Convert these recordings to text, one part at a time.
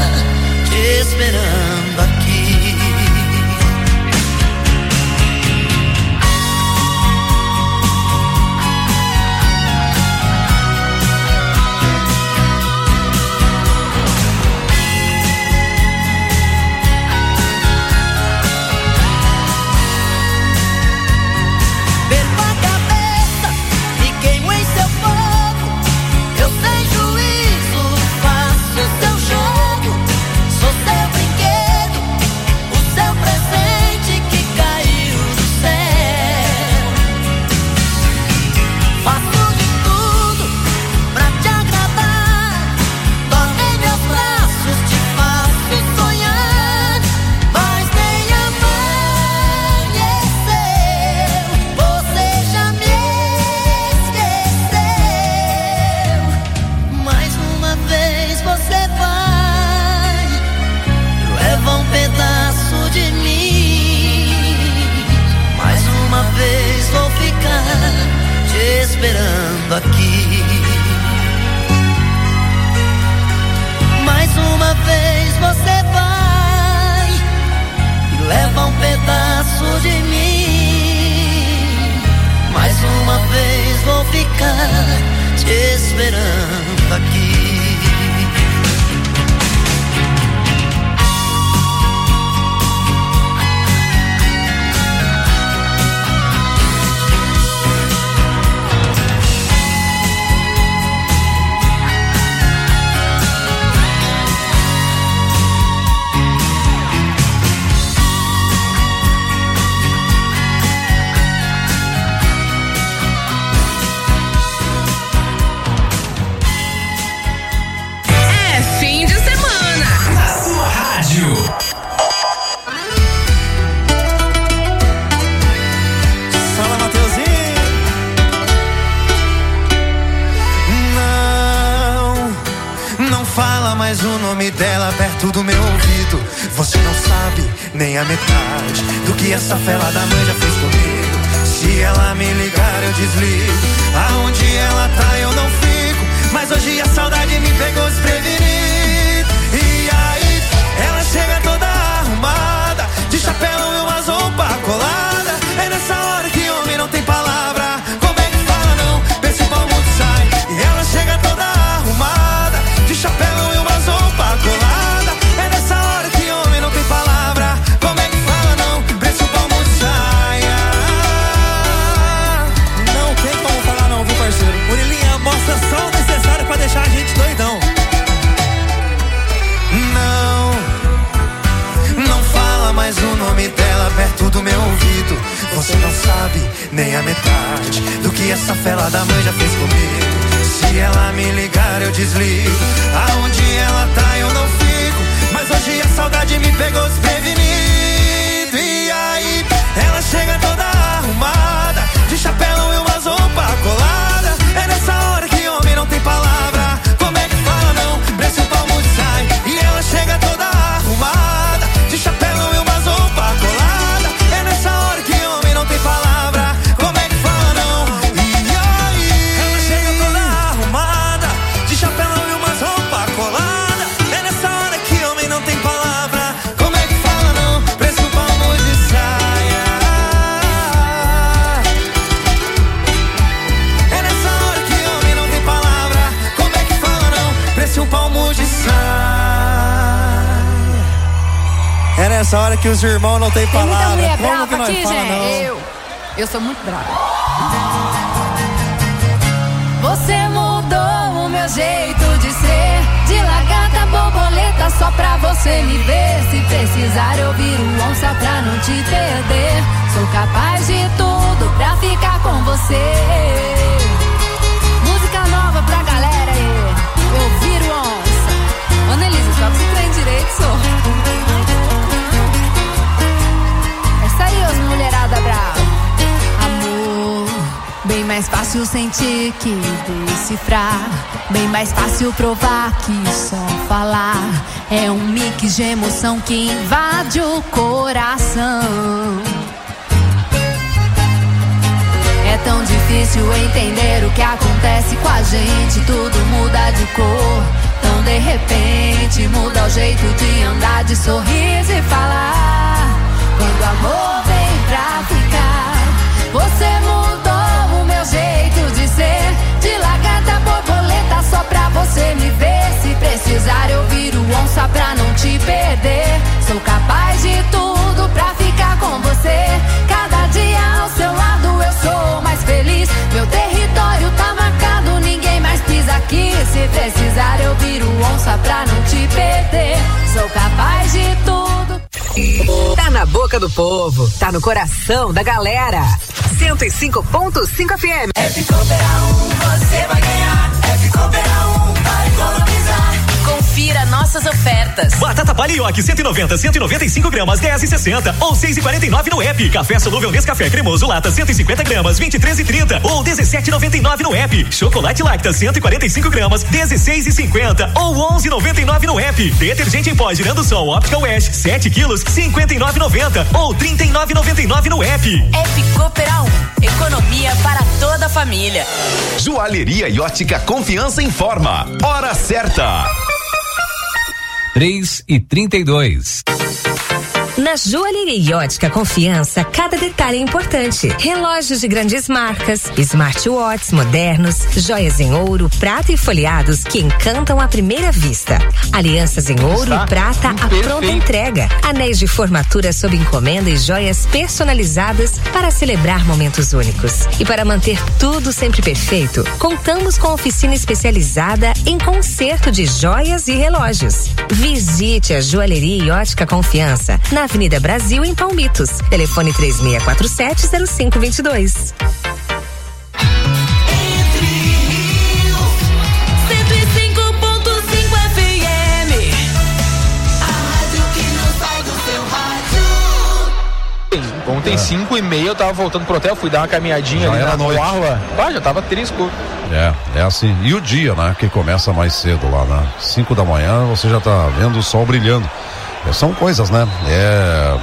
te esperando aqui. Esperando aqui. Mais uma vez você vai e leva um pedaço de mim. Mais uma vez vou ficar te esperando aqui. Mas o nome dela perto do meu ouvido. Você não sabe nem a metade do que essa fela da mãe já fez comigo. Se ela me ligar eu desligo. Aonde ela tá eu não fico. Mas hoje a saudade me pegou desprevenido. E aí ela chega toda arrumada, de chapéu e umas roupas coladas. É nessa hora que homem não tem palavra. Como é que fala não? Vê se o pau mundo sai. E ela chega toda arrumada, de chapéu e umas roupas coladas. É nessa hora que homem não tem palavra. Como é que fala não? Vê se o pau mundo sai. Não tem como falar não, viu parceiro? Murilinha mostra só o necessário pra deixar a gente doidão. Não fala mais o nome dela perto do meu ouvido. Você não sabe nem a metade do que essa fela da mãe já fez comigo. Se ela me ligar eu desligo. Aonde ela tá eu não fico. Mas hoje a saudade me pegou desprevenido. E aí ela chega toda arrumada, de chapéu e umas roupas coladas. É nessa hora que homem não tem palavra. Como é que fala não? Preço o palmo sai. E ela chega toda arrumada, de chapéu e umas roupas coladas. É nessa hora que homem não tem palavra. Como é que fala não? E aí ela chega toda arrumada, de chapéu e umas roupas coladas. É nessa hora que homem não tem palavra. Como é que fala não? Preço o palmo de saia. É nessa hora que homem não tem palavra. Como é que fala não? Preço o palmo de saia. É nessa hora que os irmãos não tem palavra. Tem muita mulher Como que brava nós aqui, fala, gente. não? Eu sou muito brava. Você mudou o meu jeito de ser, de lagarta borboleta só pra você me ver. Se precisar eu viro onça pra não te perder. Sou capaz de tudo pra ficar com você. Música nova pra galera aí. Eu viro onça. Ana Elisa, só que se trem direito, sou. Essa aí, os mulherada brava. Amor, bem mais fácil sentir que decifrar. Bem mais fácil provar que só falar. É um mix de emoção que invade o coração. É tão difícil entender o que acontece com a gente. Tudo muda de cor, tão de repente. repente muda o jeito de andar, de sorriso e falar. Quando o amor vem pra ficar, você mudou o meu jeito de ser. De lagarta borboleta só pra você me ver. Se precisar eu viro onça pra não te perder. Sou capaz de tudo pra ficar com você. Cada dia ao seu lado eu sou mais feliz. Meu território tá marcado, ninguém mais pisa aqui. Se precisar eu viro onça pra não te perder. Sou capaz de tudo. Tá na boca do povo, tá no coração da galera. 105.5 FM. F-Cooper 1, você vai ganhar. F-Cooper 1, vai economizar. Confira nossas ofertas. Batata Palioque 190, 195 gramas, 10,60 ou 6,49 no app. Café solúvel Nescafé cremoso lata 150 gramas, 23,30 ou 17,99 no app. Chocolate Lacta 145 gramas, 16,50 ou 11,99 no app. Detergente em pó Girando Sol Optical Wash 7 quilos, 59,90 ou 39,99 no app. App Cooper 1, economia para toda a família. Joalheria e ótica Confiança informa. Hora certa. 3:32. Na Joalheria e Ótica Confiança, cada detalhe é importante. Relógios de grandes marcas, smartwatches modernos, joias em ouro, prata e folheados que encantam à primeira vista. Alianças em ouro e prata à pronta entrega. Anéis de formatura sob encomenda e joias personalizadas para celebrar momentos únicos. E para manter tudo sempre perfeito, contamos com oficina especializada em conserto de joias e relógios. Visite a Joalheria e Ótica Confiança, na Avenida Brasil, em Palmitos. Telefone 3647-0522. Ontem 5:30 eu tava voltando pro hotel, fui dar uma caminhadinha ali na orla. Já tava trisco. É assim. E o dia, né? Que começa mais cedo lá, né? 5 da manhã você já tá vendo o sol brilhando. São coisas, né? É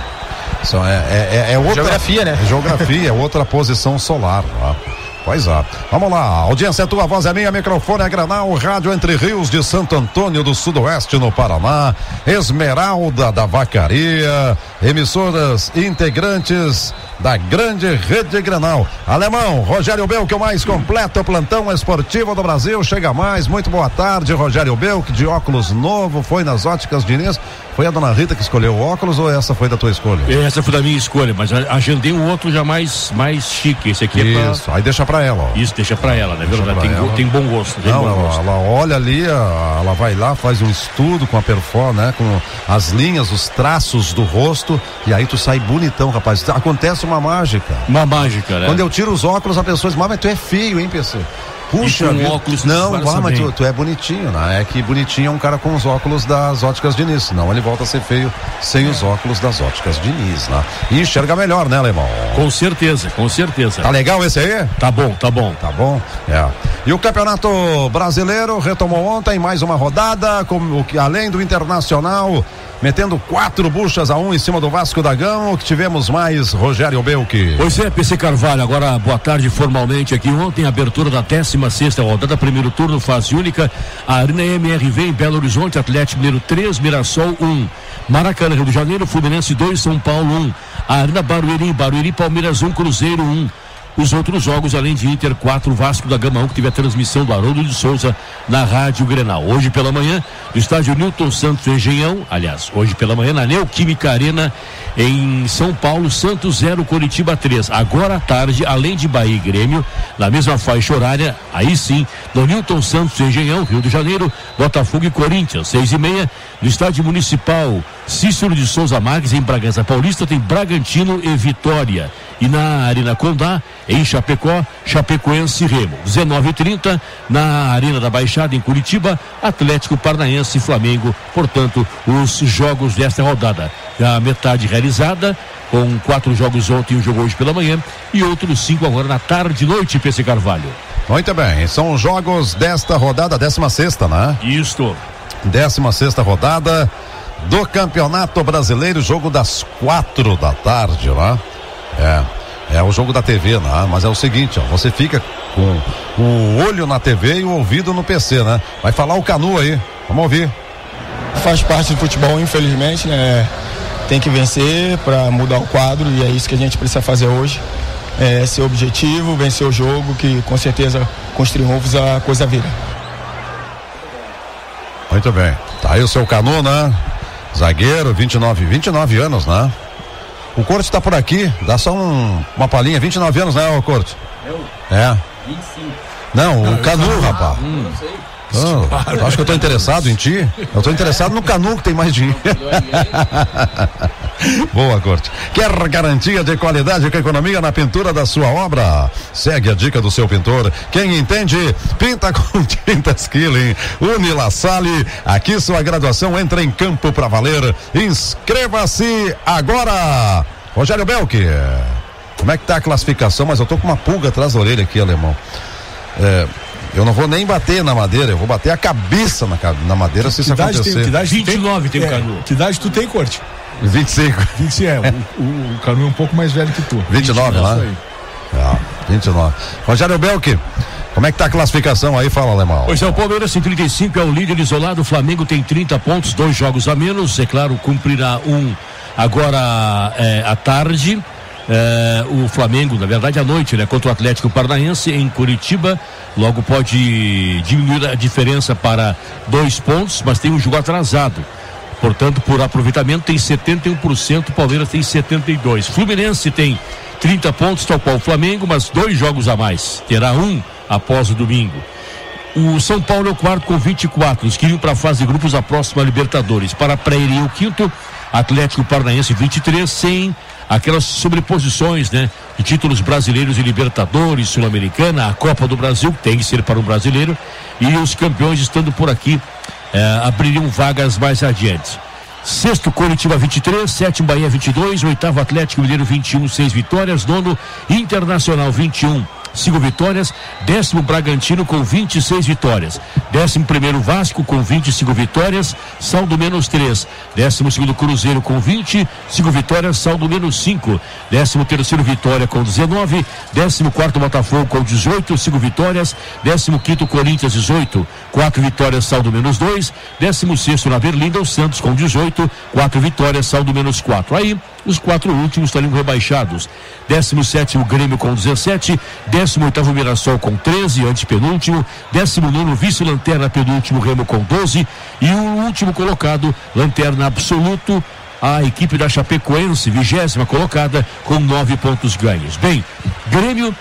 outra geografia, né? Geografia, é outra posição solar, né? Pois é. Vamos lá, audiência é tua, voz é minha, microfone é Granal, rádio Entre Rios de Santo Antônio do Sudoeste no Paraná, Esmeralda da Vacaria, emissoras integrantes da grande rede Granal. Alemão, Rogério Belk, o mais completo plantão esportivo do Brasil, chega mais, muito boa tarde, Rogério Belk, de óculos novo, foi nas óticas Diniz. Foi a dona Rita que escolheu o óculos ou essa foi da tua escolha? Essa foi da minha escolha, mas agendei um outro já mais chique. Esse aqui isso, aí deixa pra ela. Ó. Isso, deixa pra ela, né? Tem bom gosto. Ela olha ali, ela vai lá, faz um estudo com a Perfor, né? Com as linhas, os traços do rosto, e aí tu sai bonitão, rapaz. Acontece uma mágica. Uma mágica, né? Quando eu tiro os óculos, a pessoa diz, mas tu é feio, hein, PC? Puxa, óculos não, mas tu é bonitinho, né? É que bonitinho é um cara com os óculos das óticas Diniz, senão ele volta a ser feio sem os óculos das óticas Diniz, né? E enxerga melhor, né, Alemão? Com certeza. Tá legal esse aí? Tá bom. Tá bom? É. E o Campeonato Brasileiro retomou ontem mais uma rodada, além do Internacional, metendo 4 buchas a 1 em cima do Vasco da Gama. O que tivemos mais, Rogério Belk? Pois é, PC Carvalho, agora boa tarde formalmente aqui. Ontem, abertura da 16ª rodada, primeiro turno, fase única. A Arena MRV em Belo Horizonte, Atlético Mineiro 3, Mirassol 1. Maracanã, Rio de Janeiro, Fluminense 2, São Paulo 1. A Arena Barueri, Palmeiras 1, Cruzeiro 1. Os outros jogos, além de Inter 4, Vasco da Gama 1, que teve a transmissão do Haroldo de Souza na Rádio Grenal. Hoje pela manhã, no estádio Newton Santos Engenhão, aliás, hoje pela manhã na Neoquímica Arena em São Paulo, Santos 0, Coritiba 3. Agora à tarde, além de Bahia e Grêmio, na mesma faixa horária, aí sim, no Newton Santos Engenhão, Rio de Janeiro, Botafogo e Corinthians, 6:30, no estádio municipal Cícero de Souza Marques, em Bragança Paulista, tem Bragantino e Vitória. E na Arena Condá, em Chapecó, Chapecoense e Remo. 19:30, na Arena da Baixada, em Curitiba, Atlético Paranaense e Flamengo. Portanto, os jogos desta rodada. A metade realizada, com 4 jogos ontem e um jogo hoje pela manhã, e outros 5 agora na tarde e noite, PC Carvalho. Muito bem, são os jogos desta rodada, 16ª, né? Isto. 16ª rodada do Campeonato Brasileiro, jogo das 4 da tarde, né? É o jogo da TV, né? Mas é o seguinte, ó, você fica com o olho na TV e o ouvido no PC, né? Vai falar o Canu aí, vamos ouvir. faz parte do futebol, infelizmente, né? Tem que vencer para mudar o quadro e é isso que a gente precisa fazer hoje. Esse é o objetivo, vencer o jogo, que com certeza com os triunfos a coisa vira. Muito bem, tá aí o seu Canu, né? Zagueiro, 29 anos, né? O Corte tá por aqui, dá só uma palhinha, 29 anos, né, o Corte? Eu? É. 25. Não, o Canu, rapaz. Não sei. Acho que eu tô interessado em ti. Eu tô interessado no Canu, que tem mais dinheiro. Boa, Corte. Quer garantia de qualidade com economia na pintura da sua obra? Segue a dica do seu pintor. Quem entende, pinta com tintas Killing. Unilassale, aqui sua graduação entra em campo pra valer. Inscreva-se agora. Rogério Belk, como é que tá a classificação? Mas eu tô com uma pulga atrás da orelha aqui, alemão. Eu não vou nem bater na madeira, eu vou bater a cabeça na madeira se isso acontecer. Que idade 29 tem o Canu. Que idade tu tem, Corte? 25. 25, o Canu é um pouco mais velho que tu. 29, né? 29. Rogério Belk, como é que tá a classificação aí? Fala, alemão. Pois é, o Palmeiras tem 35, é o líder isolado, o Flamengo tem 30 pontos, 2 jogos a menos, é claro, cumprirá agora à tarde. O Flamengo, na verdade à noite, né, contra o Atlético Paranaense em Curitiba, logo pode diminuir a diferença para 2 pontos, mas tem um jogo atrasado, portanto por aproveitamento tem 71%, o Palmeiras tem 72%, Fluminense tem 30 pontos, tal qual o Flamengo, mas 2 jogos a mais, terá após o domingo. O São Paulo é o quarto com 24, os que iriam para a fase de grupos da próxima Libertadores. Para a pré iria o quinto, Atlético Paranaense 23, sem aquelas sobreposições, né? De títulos brasileiros e Libertadores, Sul-Americana, a Copa do Brasil, que tem que ser para um brasileiro, e os campeões estando por aqui, abririam vagas mais adiante. Sexto, Coritiba 23, sétimo, Bahia 22, oitavo, Atlético Mineiro 21, 6 vitórias, nono, Internacional 21, 5 vitórias, 10º Bragantino com 26 vitórias, 11º Vasco com 25 vitórias, saldo menos 3, 12º Cruzeiro com 20, 5 vitórias, saldo menos 5, 13º Vitória com 19, 14º Botafogo com 18, 5 vitórias, 15º Corinthians 18, 4 vitórias, saldo menos 2, 16º na Berlinda, o Santos com 18, 4 vitórias, saldo menos 4. Aí os 4 últimos estariam rebaixados. 17º Grêmio com 17, 18º Mirassol com 13, antepenúltimo, 19º vice-lanterna penúltimo Remo com 12 e o último colocado, lanterna absoluto, a equipe da Chapecoense, 20ª colocada, com 9 pontos ganhos. Bem, Grêmio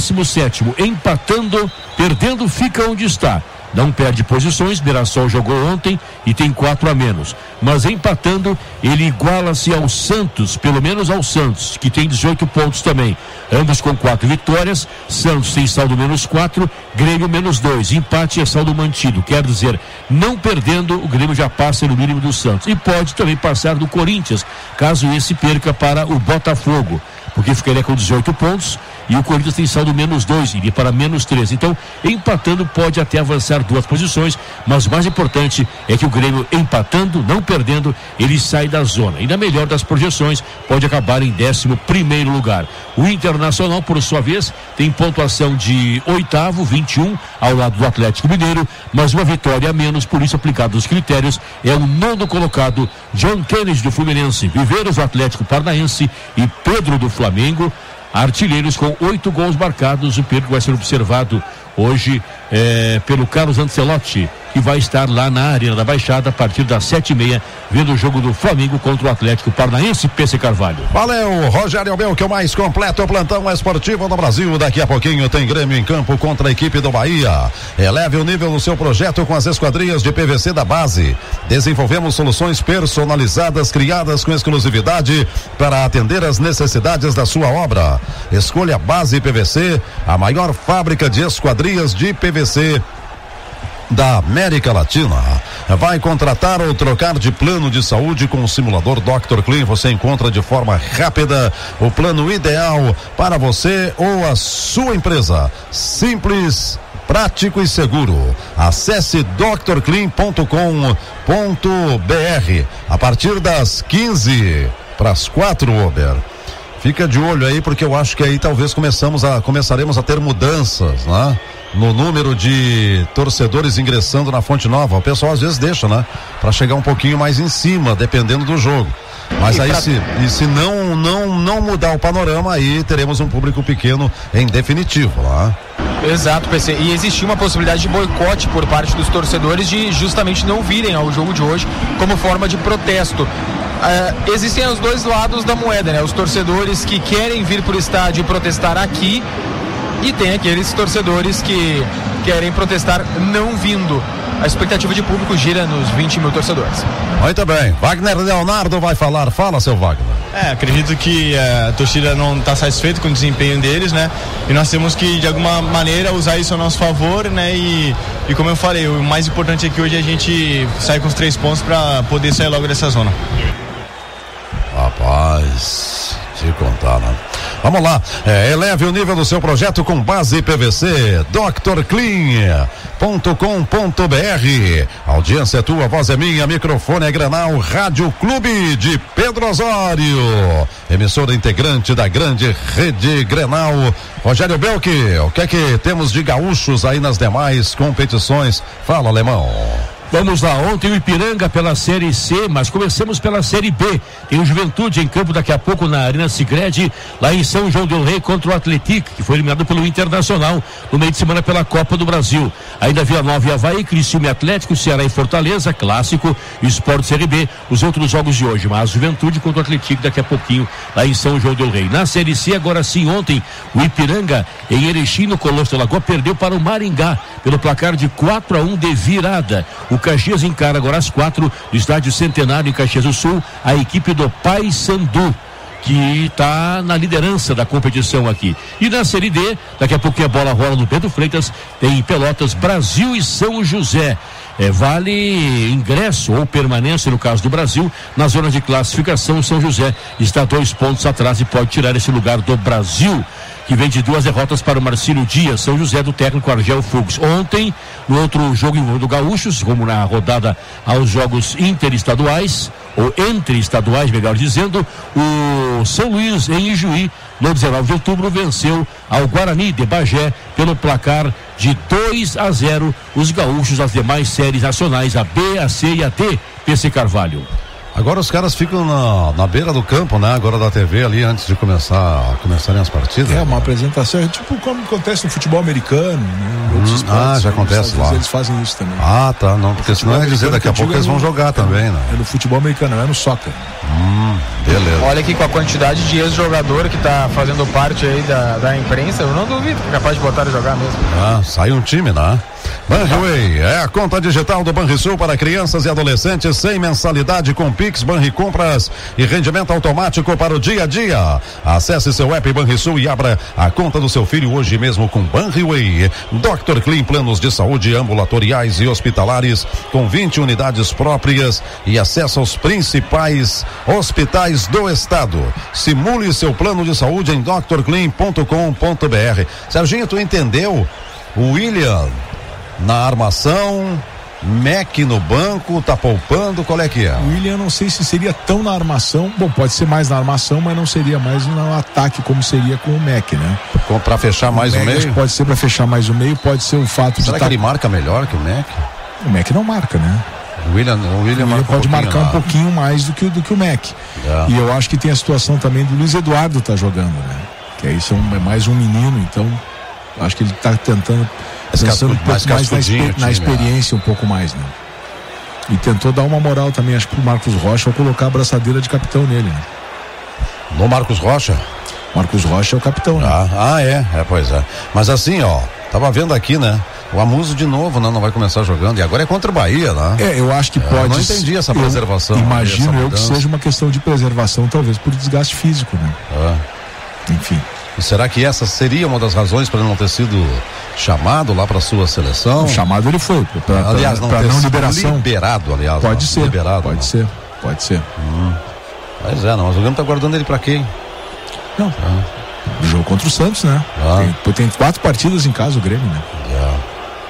17º, empatando, perdendo, fica onde está. Não perde posições, Mirassol jogou ontem e tem 4 a menos. Mas empatando, ele iguala-se ao Santos, pelo menos ao Santos, que tem 18 pontos também. Ambos com 4 vitórias, Santos tem saldo menos 4, Grêmio menos 2. Empate é saldo mantido, quer dizer, não perdendo, o Grêmio já passa no mínimo do Santos. E pode também passar do Corinthians, caso esse perca para o Botafogo, porque ficaria com 18 pontos e o Corinthians tem saldo menos 2, iria para menos 3. Então, empatando, pode até avançar 2 posições, mas o mais importante é que o Grêmio empatando, não perdendo, ele sai da zona. E na melhor das projeções, pode acabar em 11º lugar. O Internacional, por sua vez, tem pontuação de 8º, 21, ao lado do Atlético Mineiro, mas uma vitória a menos, por isso aplicado os critérios, é o 9º colocado, John Kennedy do Fluminense, Viveiros do Atlético Paranaense e Pedro do Flamengo, artilheiros com 8 gols marcados. O Pedro vai ser observado hoje pelo Carlos Ancelotti, que vai estar lá na Arena da Baixada a partir das 7h30, vendo o jogo do Flamengo contra o Atlético Paranaense. PC Carvalho. Valeu, Rogério Albel, que é o mais completo plantão esportivo do Brasil. Daqui a pouquinho tem Grêmio em campo contra a equipe do Bahia. Eleve o nível do seu projeto com as esquadrias de PVC da base. Desenvolvemos soluções personalizadas, criadas com exclusividade para atender as necessidades da sua obra. Escolha a Base PVC, a maior fábrica de esquadrias de PVC da América Latina. Vai contratar ou trocar de plano de saúde com o simulador Dr. Clean? Você encontra de forma rápida o plano ideal para você ou a sua empresa. Simples, prático e seguro. Acesse drclean.com.br a partir das 15 para as 4, Ober. Fica de olho aí, porque eu acho que aí talvez começaremos a ter mudanças, né? No número de torcedores ingressando na Fonte Nova. O pessoal às vezes deixa, né? Pra chegar um pouquinho mais em cima, dependendo do jogo. Mas aí se não mudar o panorama, aí teremos um público pequeno em definitivo, né? Exato, PC. E existia uma possibilidade de boicote por parte dos torcedores de justamente não virem ao jogo de hoje como forma de protesto. Existem os dois lados da moeda, né? Os torcedores que querem vir para o estádio e protestar aqui, e tem aqueles torcedores que querem protestar não vindo. A expectativa de público gira nos 20 mil torcedores. Muito bem, Wagner Leonardo vai falar. Fala, seu Wagner. Acredito que a torcida não está satisfeita com o desempenho deles, né? E nós temos que, de alguma maneira, usar isso a nosso favor, né? E como eu falei, o mais importante é que hoje a gente sai com os 3 pontos para poder sair logo dessa zona. Rapaz, te contar, né? Vamos lá, eleve o nível do seu projeto com base PVC, drclean.com.br. Audiência é tua, voz é minha, microfone é Grenal, Rádio Clube de Pedro Osório, emissora integrante da grande rede Grenal. Rogério Belk, o que é que temos de gaúchos aí nas demais competições? Fala, alemão. Vamos lá, ontem o Ipiranga pela Série C, mas começamos pela Série B. Tem o Juventude em campo daqui a pouco na Arena Sicredi, lá em São João del Rei contra o Atlético, que foi eliminado pelo Internacional no meio de semana pela Copa do Brasil. Ainda Vila Nova e Avaí, Criciúma e Atlético, Ceará e Fortaleza, Clássico, Sport Série B, os outros jogos de hoje. Mas Juventude contra o Atlético daqui a pouquinho, lá em São João del Rei. Na Série C, agora sim, ontem, o Ipiranga em Erechim, no Colosso da Lagoa, perdeu para o Maringá, pelo placar de 4-1 de virada. O Caxias encara agora às 4 do estádio Centenário em Caxias do Sul a equipe do Paysandu, que está na liderança da competição aqui. E na Série D, daqui a pouquinho a bola rola no Bento Freitas, tem Pelotas, Brasil e São José. Vale ingresso ou permanência, no caso do Brasil, na zona de classificação. São José está 2 pontos atrás e pode tirar esse lugar do Brasil, que vem de 2 derrotas para o Marcílio Dias. São José do técnico Argel Fugos. Ontem, no outro jogo do Gaúchos, como na rodada aos jogos interestaduais, ou entre estaduais, melhor dizendo, o São Luís em Ijuí, no 19 de outubro, venceu ao Guarani de Bagé pelo placar de 2-0. Os gaúchos, as demais séries nacionais, a B, a C e a D, PC Carvalho. Agora os caras ficam na beira do campo, né? Agora da TV ali, antes de começarem as partidas. Uma apresentação, tipo como acontece no futebol americano, né? Outros esportes, já acontece lá. Eles fazem isso também. Tá, não, porque senão é dizer daqui a pouco eles vão jogar também, né? É no futebol americano, não é no soccer. Beleza. Olha aqui, com a quantidade de ex-jogador que tá fazendo parte aí da imprensa, eu não duvido que é capaz de botar e jogar mesmo. Sai um time, né? Banriway é a conta digital do Banrisul para crianças e adolescentes sem mensalidade, com Pix, Banricompras e rendimento automático para o dia a dia. Acesse seu app Banrisul e abra a conta do seu filho hoje mesmo com Banriway. Dr. Clean, planos de saúde ambulatoriais e hospitalares com 20 unidades próprias e acesso aos principais hospitais do estado. Simule seu plano de saúde em drclean.com.br. Serginho, tu entendeu? O William na armação, Mac no banco, tá poupando, qual é que é? O William, não sei se seria tão na armação, bom, pode ser mais na armação, mas não seria mais no ataque como seria com o Mac, né? Pra fechar mais o meio? Pode ser pra fechar mais o meio, pode ser o fato Será que ele marca melhor que o Mac? O Mac não marca, né? O William pode marcar um pouquinho mais do que o Mac. E eu acho que tem a situação também do Luiz Eduardo tá jogando, né? Que aí é mais um menino, então acho que ele tá tentando pensando um pouco mais na experiência, um pouco mais, né? E tentou dar uma moral também, acho que pro Marcos Rocha, ao colocar a abraçadeira de capitão nele, né? No Marcos Rocha? Marcos Rocha é o capitão, né? Pois é. Mas assim, tava vendo aqui, né? O Amuso de novo, né? Não vai começar jogando, e agora é contra o Bahia, né? Eu acho que pode. Eu não entendi essa preservação. Imagino que seja uma questão de preservação, talvez por desgaste físico, né? Enfim. E será que essa seria uma das razões para ele não ter sido chamado lá para sua seleção? O chamado ele foi, aliás, não liberação. Liberado, aliás. Pode ser. Liberado, pode ser. Pois é, mas o Grêmio tá guardando ele para quem? Não. Jogo contra o Santos, né? Tem 4 partidas em casa o Grêmio, né?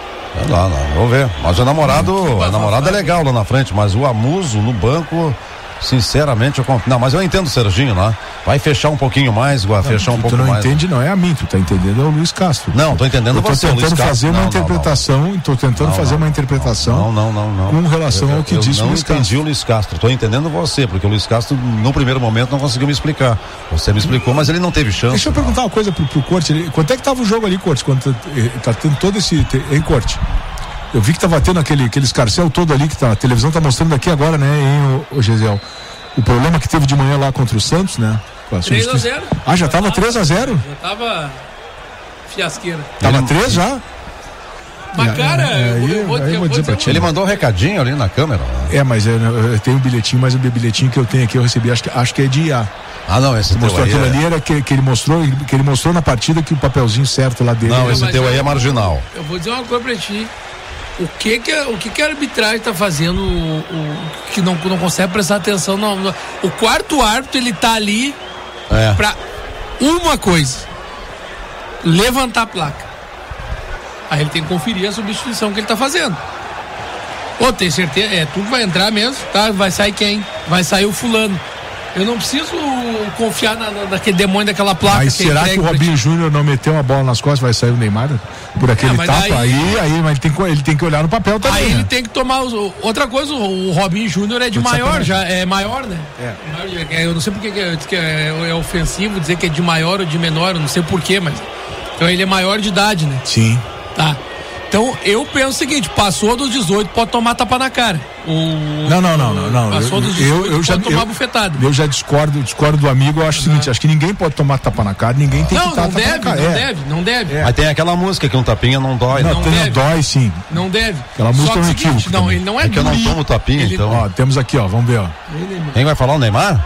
Vamos ver. Mas o namorado é legal lá na frente, mas o Amuso no banco Sinceramente, não, mas eu entendo o Serginho lá. Vai fechar um pouquinho mais, fechar um pouco mais. Tu não entende, não é a mim, tu tá entendendo, é o Luiz Castro. Não, tô entendendo você, Luiz Castro. Tô tentando fazer uma interpretação com relação ao que disse o Luiz Castro. Eu não entendi o Luiz Castro, tô entendendo você, porque o Luiz Castro, no primeiro momento, não conseguiu me explicar. Você me explicou, mas ele não teve chance. Deixa eu perguntar uma coisa pro Corte. Quanto é que tava o jogo ali, Corte? Quando tá tendo todo esse... Hein, Corte? Eu vi que tava tendo aquele escarcel todo ali, que a televisão tá mostrando aqui agora, né, hein, o Gesiel? O problema que teve de manhã lá contra o Santos, né? 3-0. Ah, já tava 3-0? Já tava fiasqueira. Tava 3 já? Mas, cara, eu vou dizer pra ti. Ele mandou um recadinho ali na câmera. Mas eu tenho um bilhetinho, mas o bilhetinho que eu tenho aqui eu recebi, acho que é de IA. Ah, não, esse mostrou aquilo ali era que ele mostrou na partida que o papelzinho certo lá dele. Não, esse teu aí é marginal. Eu vou dizer uma coisa pra ti. O que a arbitragem tá fazendo que não consegue prestar atenção? O quarto árbitro, ele tá ali pra uma coisa: levantar a placa. Aí ele tem que conferir a substituição que ele tá fazendo. Tem certeza, tu que vai entrar mesmo, tá? Vai sair quem? Vai sair o fulano. Eu não preciso confiar naquele demônio daquela placa. Mas será que o Robinho Júnior não meteu uma bola nas costas, vai sair o Neymar? Por aquele tapa? Mas ele tem que olhar no papel também. Aí ele tem que tomar outra coisa, o Robinho Júnior é de maior, já é maior, né? Eu não sei porque que é ofensivo dizer que é de maior ou de menor, eu não sei porquê, mas então ele é maior de idade, né? Sim. Tá. Então eu penso o seguinte: passou dos 18, pode tomar tapa na cara. Não. Passou dos 18, pode tomar bufetada. Eu já discordo do amigo. Eu acho o seguinte: acho que ninguém pode tomar tapa na cara, ninguém tem que tomar tapa na cara. Não deve. Mas tem aquela música que um tapinha não dói. Não dói, sim. Não deve. Aquela música é um equívoco. Não, ele não é que eu não tomo tapinha, então. Ó, temos aqui, ó, vamos ver, ó. Quem vai falar, o Neymar?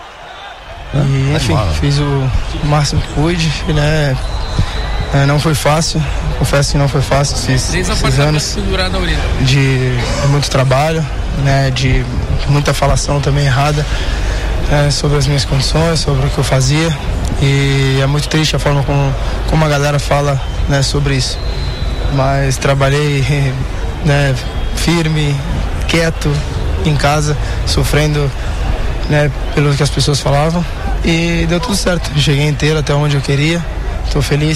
E, enfim, fiz o máximo que pude, né? Não foi fácil, confesso que não foi fácil esses anos de muito trabalho, né, de muita falação também errada sobre as minhas condições, sobre o que eu fazia, e é muito triste a forma como a galera fala, né, sobre isso, mas trabalhei, né, firme, quieto em casa, sofrendo, né, pelo que as pessoas falavam, e deu tudo certo, cheguei inteiro até onde eu queria. Estou feliz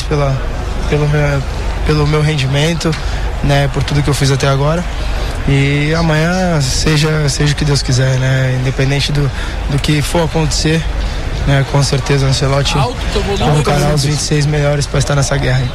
pelo meu rendimento, né, por tudo que eu fiz até agora. E amanhã seja o que Deus quiser, né, independente do que for acontecer, né, com certeza o Ancelotti colocará os 26 melhores para estar nessa guerra aí.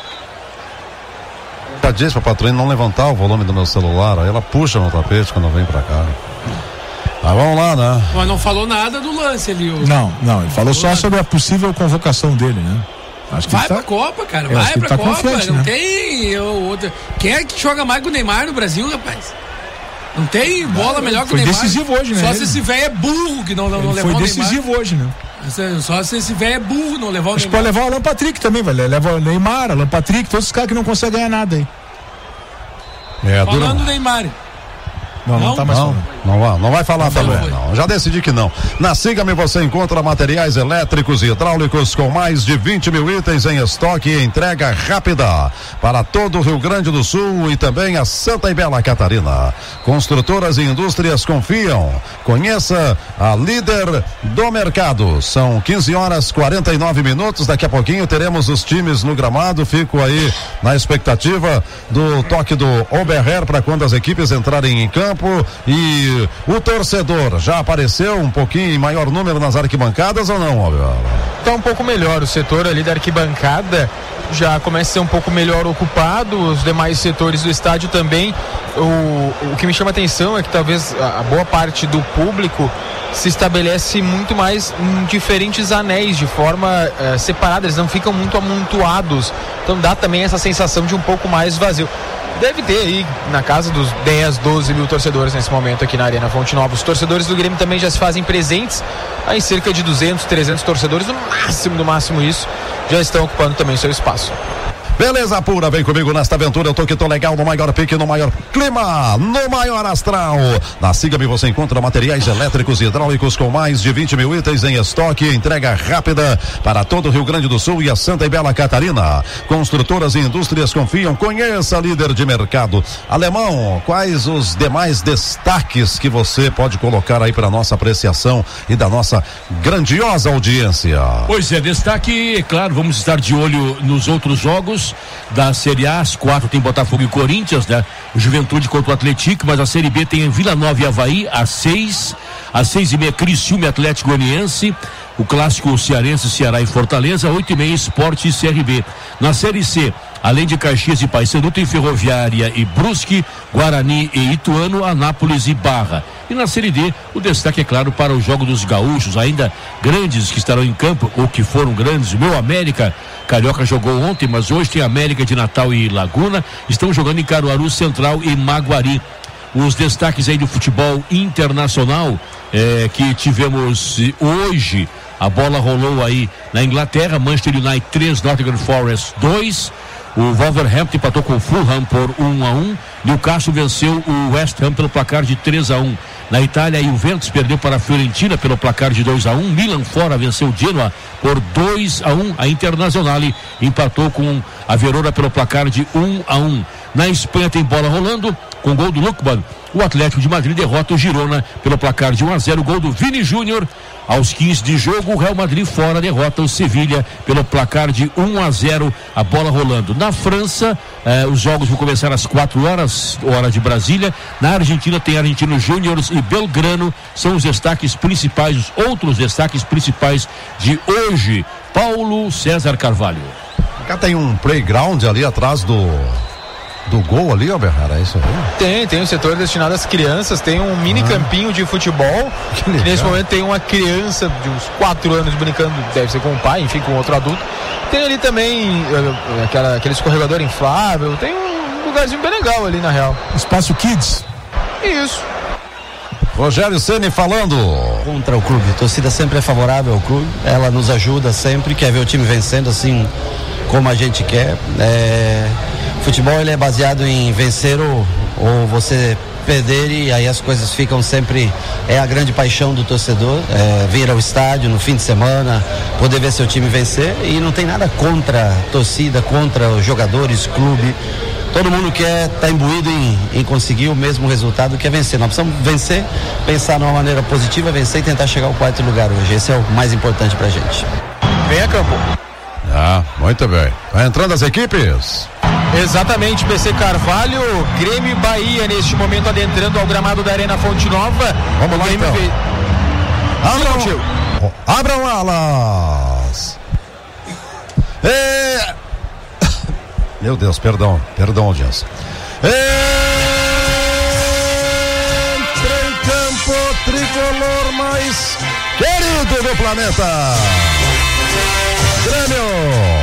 Já disse pra patroa não levantar o volume do meu celular, aí ela puxa no tapete quando vem pra cá. Mas vamos lá, né? Mas não falou nada do lance ali. Não, ele falou só sobre a possível convocação dele, né? Acho que vai pra Copa, cara. Vai pra Copa. Não, né? Tem outra. Quem é que joga mais que o Neymar no Brasil, rapaz? Não tem bola melhor que o Neymar. Foi decisivo hoje, né? Só se esse velho é burro que não levou o Neymar. Foi decisivo hoje, né? Só se esse velho é burro não levar o Neymar. Acho que pode levar o Alan Patrick também, velho. Leva o Neymar, Alan Patrick, todos os caras que não conseguem ganhar nada aí. Falando do Neymar. Não tá mais falando. Não vai falar também, não. Já decidi que não. Na Siga-me você encontra materiais elétricos e hidráulicos com mais de 20 mil itens em estoque e entrega rápida para todo o Rio Grande do Sul e também a Santa e Bela Catarina. Construtoras e indústrias confiam. Conheça a líder do mercado. São 15h49. Daqui a pouquinho teremos os times no gramado. Fico aí na expectativa do toque do Oberher para quando as equipes entrarem em campo. E o torcedor já apareceu um pouquinho em maior número nas arquibancadas ou não, Óbvio? Tá um pouco melhor, o setor ali da arquibancada já começa a ser um pouco melhor ocupado, os demais setores do estádio também. O que me chama a atenção é que talvez a boa parte do público se estabelece muito mais em diferentes anéis, de forma separada, eles não ficam muito amontoados, então dá também essa sensação de um pouco mais vazio. Deve ter aí na casa dos 10, 12 mil torcedores nesse momento aqui na Arena Fonte Nova. Os torcedores do Grêmio também já se fazem presentes, aí cerca de 200, 300 torcedores, no máximo isso, já estão ocupando também seu espaço. Beleza pura, vem comigo nesta aventura. Eu tô legal no maior pique, no maior clima, no maior astral. Na Siga-me você encontra materiais elétricos e hidráulicos com mais de 20 mil itens em estoque. Entrega rápida para todo o Rio Grande do Sul e a Santa e Bela Catarina. Construtoras e indústrias confiam. Conheça a líder de mercado. Alemão, quais os demais destaques que você pode colocar aí para nossa apreciação e da nossa grandiosa audiência? Pois é, destaque, é claro, vamos estar de olho nos outros jogos da Série A. Às 4 tem Botafogo e Corinthians, né? O Juventude contra o Atlético, mas a Série B tem Vila Nova e Avaí às 6, às 6:30 Criciúma e Atlético Goianiense, o clássico cearense, Ceará e Fortaleza, 8:30 Sport e CRB. Na Série C, além de Caxias e Paysandu, tem Ferroviária e Brusque, Guarani e Ituano, Anápolis e Barra. E na Série D, o destaque é claro para o jogo dos gaúchos, ainda grandes que estarão em campo, ou que foram grandes. O meu América Carioca jogou ontem, mas hoje tem América de Natal e Laguna, estão jogando em Caruaru, Central e Maguari. Os destaques aí do futebol internacional que tivemos hoje, a bola rolou aí na Inglaterra, Manchester United 3, Nottingham Forest 2, o Wolverhampton empatou com o Fulham por 1-1, Newcastle venceu o West Ham pelo placar de 3-1. Na Itália, a Juventus perdeu para a Fiorentina pelo placar de 2-1, Milan fora venceu o Genoa por 2-1, a Internazionale empatou com a Verona pelo placar de 1-1. Na Espanha tem bola rolando, com gol do Lukman, o Atlético de Madrid derrota o Girona pelo placar de 1-0, gol do Vini Júnior. Aos 15 de jogo, o Real Madrid fora derrota o Sevilha pelo placar de 1-0, a bola rolando. Na França, os jogos vão começar às 4 horas, hora de Brasília. Na Argentina tem Argentinos Júniors e Belgrano, são os destaques principais, os outros destaques principais de hoje. Paulo César Carvalho. Cá tem um playground ali atrás do gol ali, Alberrara, é isso aí? Tem um setor destinado às crianças, tem um mini campinho de futebol, que nesse momento tem uma criança de uns 4 anos brincando, deve ser com o pai, enfim, com outro adulto. Tem ali também aquele escorregador inflável, tem um lugarzinho bem legal ali na real. Espaço Kids. Isso. Rogério Ceni falando. Contra o clube, a torcida sempre é favorável ao clube, ela nos ajuda sempre, quer ver o time vencendo assim como a gente quer. Futebol ele é baseado em vencer ou você perder, e aí as coisas ficam sempre, é a grande paixão do torcedor, vir ao estádio no fim de semana, poder ver seu time vencer, e não tem nada contra a torcida, contra os jogadores, clube. Todo mundo quer estar imbuído em conseguir o mesmo resultado, que é vencer. Nós precisamos vencer, pensar numa maneira positiva, vencer e tentar chegar ao 4º lugar hoje. Esse é o mais importante pra gente. Vem a campo. Muito bem. Vai entrando as equipes. Exatamente, PC Carvalho, Grêmio e Bahia neste momento adentrando ao gramado da Arena Fonte Nova. Vamos lá então. Abram alas. Meu Deus, perdão, audiência. Entra em campo, tricolor mais querido do planeta. Grêmio,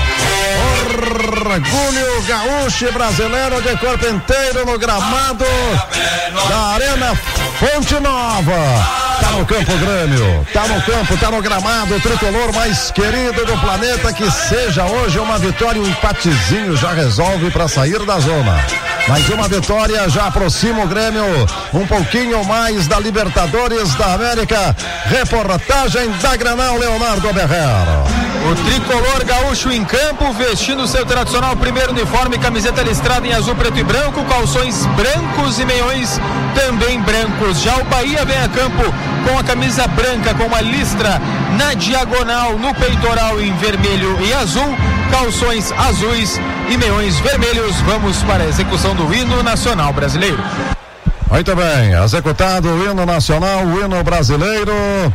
orgulho gaúcho e brasileiro de corpo inteiro no gramado da Arena Fonte Nova. Tá no campo, Grêmio, tá no campo, tá no gramado, o tricolor mais querido do planeta. Que seja hoje uma vitória, um empatezinho já resolve para sair da zona. Mais uma vitória já aproxima o Grêmio um pouquinho mais da Libertadores da América. Reportagem da Granal, Leonardo Berrera. O tricolor gaúcho em campo, vestindo seu tradicional primeiro uniforme, camiseta listrada em azul, preto e branco, calções brancos e meiões também brancos. Já o Bahia vem a campo com a camisa branca, com uma listra na diagonal, no peitoral em vermelho e azul, calções azuis e meiões vermelhos. Vamos para a execução do hino nacional brasileiro. Muito bem, executado o hino nacional, o hino brasileiro.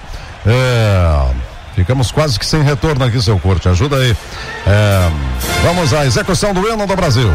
Ficamos quase que sem retorno aqui, seu Corte, ajuda aí. Vamos à execução do hino do Brasil.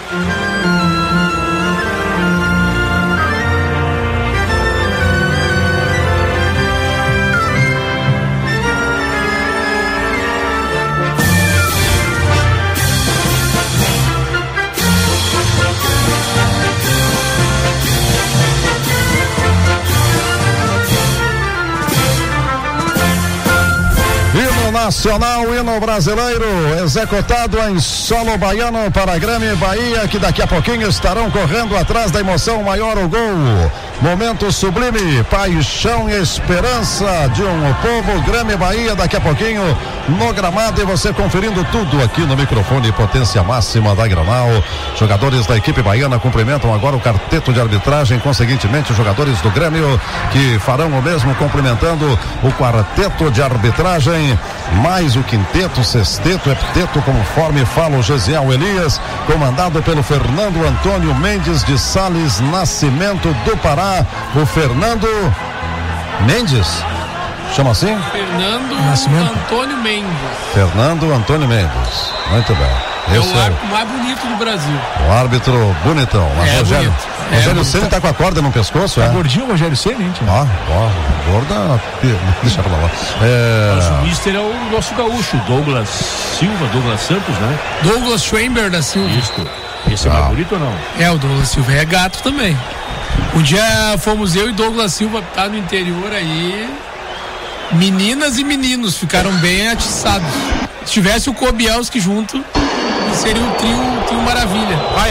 Nacional, hino brasileiro, executado em solo baiano para Grêmio e Bahia, que daqui a pouquinho estarão correndo atrás da emoção maior, o gol. Momento sublime, paixão e esperança de um povo. Grêmio e Bahia daqui a pouquinho no gramado, e você conferindo tudo aqui no microfone Potência Máxima da Granal. Jogadores da equipe baiana cumprimentam agora o quarteto de arbitragem, consequentemente os jogadores do Grêmio que farão o mesmo, cumprimentando o quarteto de arbitragem, mais o quinteto, sexteto, hepteto, conforme fala o Gesiel Elias, comandado pelo Fernando Antônio Mendes de Sales Nascimento do Pará. O Fernando Mendes, chama assim? Fernando Antônio Mendes. Fernando Antônio Mendes, muito bem. É o árbitro mais bonito do Brasil. O árbitro bonitão. Rogério, Rogério Ceni tá com a corda no pescoço, tá gordinho o Rogério Ceni, hein? Gorda, deixa pra lá. O mister é o nosso gaúcho, Douglas Santos, né? Douglas Schwember da Silva. Isso. Esse é mais bonito ou não? É, o Douglas Silva é gato também. Um dia fomos eu e Douglas Silva, tá no interior aí, meninas e meninos ficaram bem atiçados. Se tivesse o Kobielski junto, seria um trio maravilha. Vai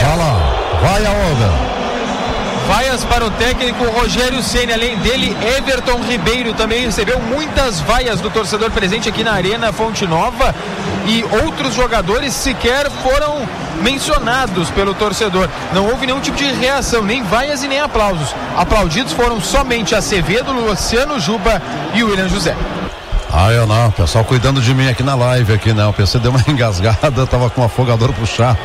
a onda. Vaias para o técnico Rogério Ceni. Além dele, Everton Ribeiro também recebeu muitas vaias do torcedor presente aqui na Arena Fonte Nova, e outros jogadores sequer foram mencionados pelo torcedor. Não houve nenhum tipo de reação, nem vaias e nem aplausos. Aplaudidos foram somente Acevedo, Luciano Juba e William José. Eu não, pessoal cuidando de mim aqui na live aqui, né? O PC deu uma engasgada, tava com um afogador puxado.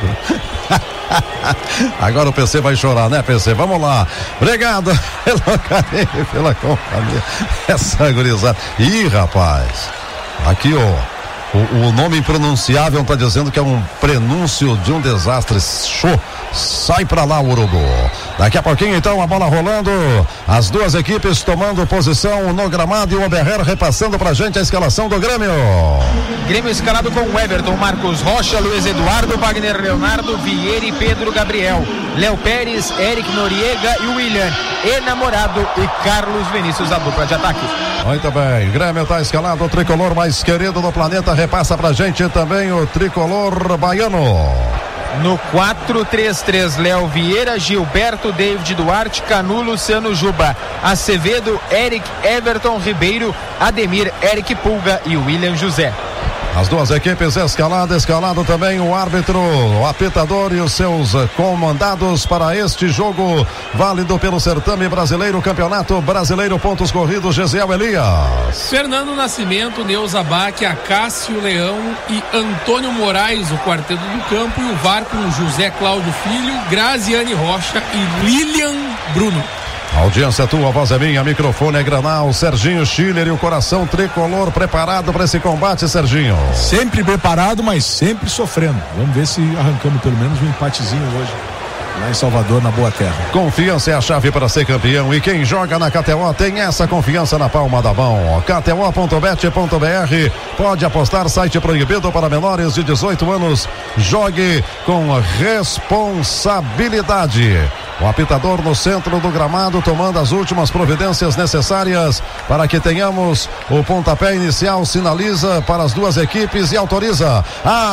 Agora o PC vai chorar, né, PC? Vamos lá. Obrigado pelo carinho, pela companhia. Essa gurizada. Ih, rapaz. Aqui, o nome impronunciável tá dizendo que é um prenúncio de um desastre. Show. Sai pra lá, Urubu. Daqui a pouquinho, então, a bola rolando, as duas equipes tomando posição no gramado, e o Oberrer repassando pra gente a escalação do Grêmio. Grêmio escalado com Everton, Marcos Rocha, Luiz Eduardo, Wagner Leonardo, Vieira e Pedro Gabriel, Léo Pérez, Eric Noriega e William Enamorado e Carlos Vinícius, a dupla de ataque. Muito bem, Grêmio tá escalado, o tricolor mais querido do planeta repassa pra gente também o tricolor baiano. No 4-3-3, Léo Vieira, Gilberto, David Duarte, Canu, Luciano Juba, Acevedo, Eric, Everton Ribeiro, Ademir, Eric Pulga e William José. As duas equipes escalado também o árbitro, o apitador e os seus comandados para este jogo válido pelo certame brasileiro, Campeonato Brasileiro, pontos corridos, Gesiel Elias. Fernando Nascimento, Neuza Bach, Acácio Leão e Antônio Moraes, o quarteto do campo, e o VAR com José Cláudio Filho, Graziane Rocha e Lilian Bruno. Audiência tua, voz é minha, microfone é Granal. Serginho Schiller e o coração tricolor preparado para esse combate, Serginho. Sempre preparado, mas sempre sofrendo. Vamos ver se arrancamos pelo menos um empatezinho hoje, lá em Salvador, na Boa Terra. Confiança é a chave para ser campeão, e quem joga na KTO tem essa confiança na palma da mão. KTO.bet.br, pode apostar, site proibido para menores de 18 anos. Jogue com responsabilidade. O apitador no centro do gramado tomando as últimas providências necessárias para que tenhamos o pontapé inicial, sinaliza para as duas equipes e autoriza.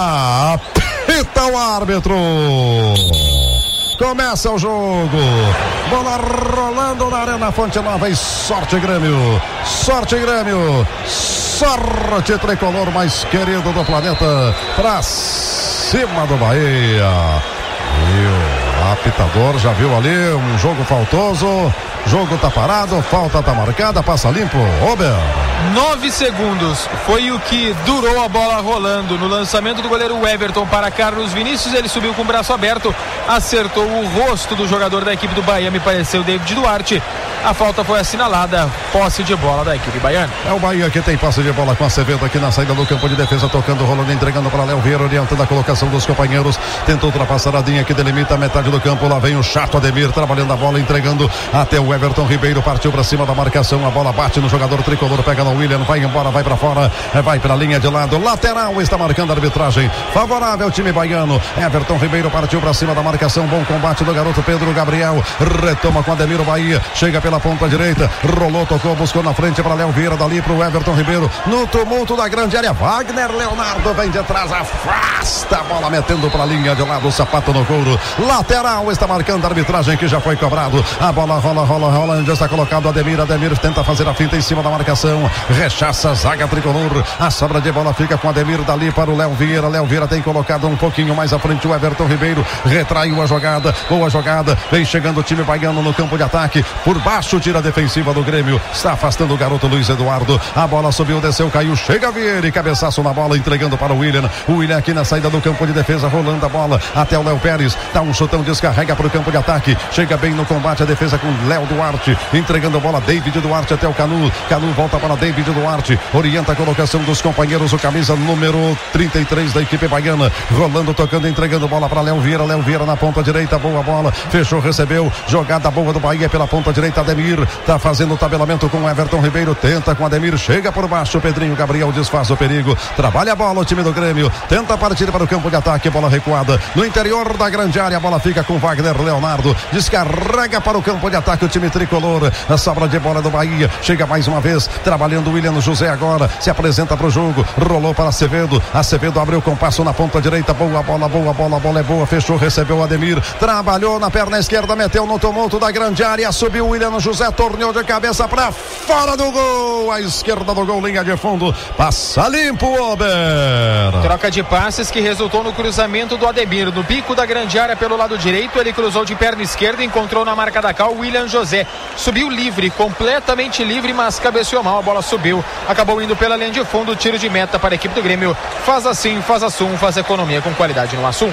Apita o árbitro. Começa o jogo. Bola rolando na Arena Fonte Nova, e sorte Grêmio. Sorte Grêmio. Sorte tricolor mais querido do planeta. Pra cima do Bahia. O apitador já viu ali um jogo faltoso, jogo tá parado, falta tá marcada, passa limpo. Ober. 9 segundos foi o que durou a bola rolando no lançamento do goleiro Everton para Carlos Vinícius. Ele subiu com o braço aberto, acertou o rosto do jogador da equipe do Bahia, me pareceu David Duarte, A falta foi assinalada, posse de bola da equipe baiana. É o Bahia que tem posse de bola com Acevedo aqui na saída do campo de defesa, tocando, rolando, entregando para Léo Vieira, orientando a colocação dos companheiros, tentou ultrapassar a linha que delimita a metade do campo, lá vem o chato Ademir, trabalhando a bola, entregando até o Everton Ribeiro, partiu para cima da marcação, a bola bate no jogador tricolor, pega no William, vai embora, vai para fora, vai para a linha de lado, lateral, está marcando a arbitragem, favorável ao time baiano. Everton Ribeiro partiu para cima da marcação, bom combate do garoto Pedro Gabriel, retoma com Ademir o Bahia, chega pela ponta direita, rolou, tocou, buscou na frente para Léo Vieira, dali para o Everton Ribeiro, no tumulto da grande área, Wagner Leonardo vem de trás, afasta a bola, metendo para a linha de lado, o sapato no couro, lateral, está marcando a arbitragem que já foi cobrado, a bola rola, já está colocado Ademir tenta fazer a finta em cima da marcação, rechaça a zaga tricolor, a sobra de bola fica com Ademir, dali para o Léo Vieira tem colocado um pouquinho mais à frente o Everton Ribeiro, retraiu a jogada, boa jogada, vem chegando o time baiano no campo de ataque, por baixo tira a defensiva do Grêmio, está afastando o garoto Luiz Eduardo, a bola subiu, desceu, caiu, chega Vieira, cabeçaço na bola, entregando para o William aqui na saída do campo de defesa, rolando a bola até o Léo Pérez, dá um chutão, descarrega para o campo de ataque, chega bem no combate, a defesa com Léo Duarte, entregando a bola, David Duarte até o Canu volta para David Duarte, orienta a colocação dos companheiros, o camisa número 33 da equipe baiana, rolando, tocando, entregando bola para Léo Vieira na ponta direita, boa bola, fechou, recebeu, jogada boa do Bahia pela ponta direita, Ademir, tá fazendo o tabelamento com Everton Ribeiro, tenta com Ademir, chega por baixo, Pedrinho Gabriel desfaz o perigo, trabalha a bola o time do Grêmio, tenta partir para o campo de ataque, bola recuada, no interior da grande área, a bola fica com Wagner Leonardo, descarrega para o campo de ataque o time tricolor, a sobra de bola do Bahia, chega mais uma vez, trabalhando o William José agora, se apresenta para o jogo, rolou para Acevedo abriu o compasso na ponta direita, boa bola, a bola é boa, fechou, recebeu o Ademir, trabalhou na perna esquerda, meteu no tumulto da grande área, subiu o William José, torneou de cabeça para fora do gol, à esquerda do gol, linha de fundo, passa limpo, Ober. Troca de passes que resultou no cruzamento do Ademir, no bico da grande área pelo lado direito, ele cruzou de perna esquerda, encontrou na marca da cal o William José, subiu livre, completamente livre, mas cabeceou mal, a bola subiu, acabou indo pela linha de fundo, tiro de meta para a equipe do Grêmio, faz assim, faz assum, faz economia com qualidade no assum.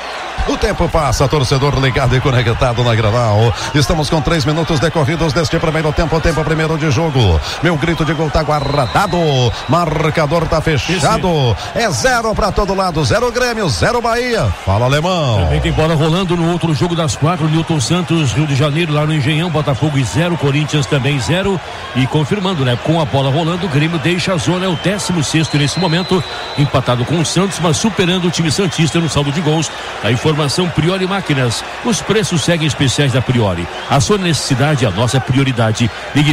O tempo passa, torcedor ligado e conectado na Granal. Estamos com 3 minutos decorridos deste primeiro tempo primeiro de jogo. Meu grito de gol tá guardado. Marcador tá fechado. É 0 para todo lado. 0 Grêmio, 0 Bahia. Fala, Alemão. Também tem bola rolando no outro jogo das 4. Newton Santos, Rio de Janeiro, lá no Engenhão. Botafogo 0, Corinthians também 0. E confirmando, né? Com a bola rolando, o Grêmio deixa a zona. É o 16º nesse momento. Empatado com o Santos, mas superando o time santista no saldo de gols. A informação Priori Máquinas. Os preços seguem especiais da Priori. A sua necessidade é a nossa prioridade. Ligue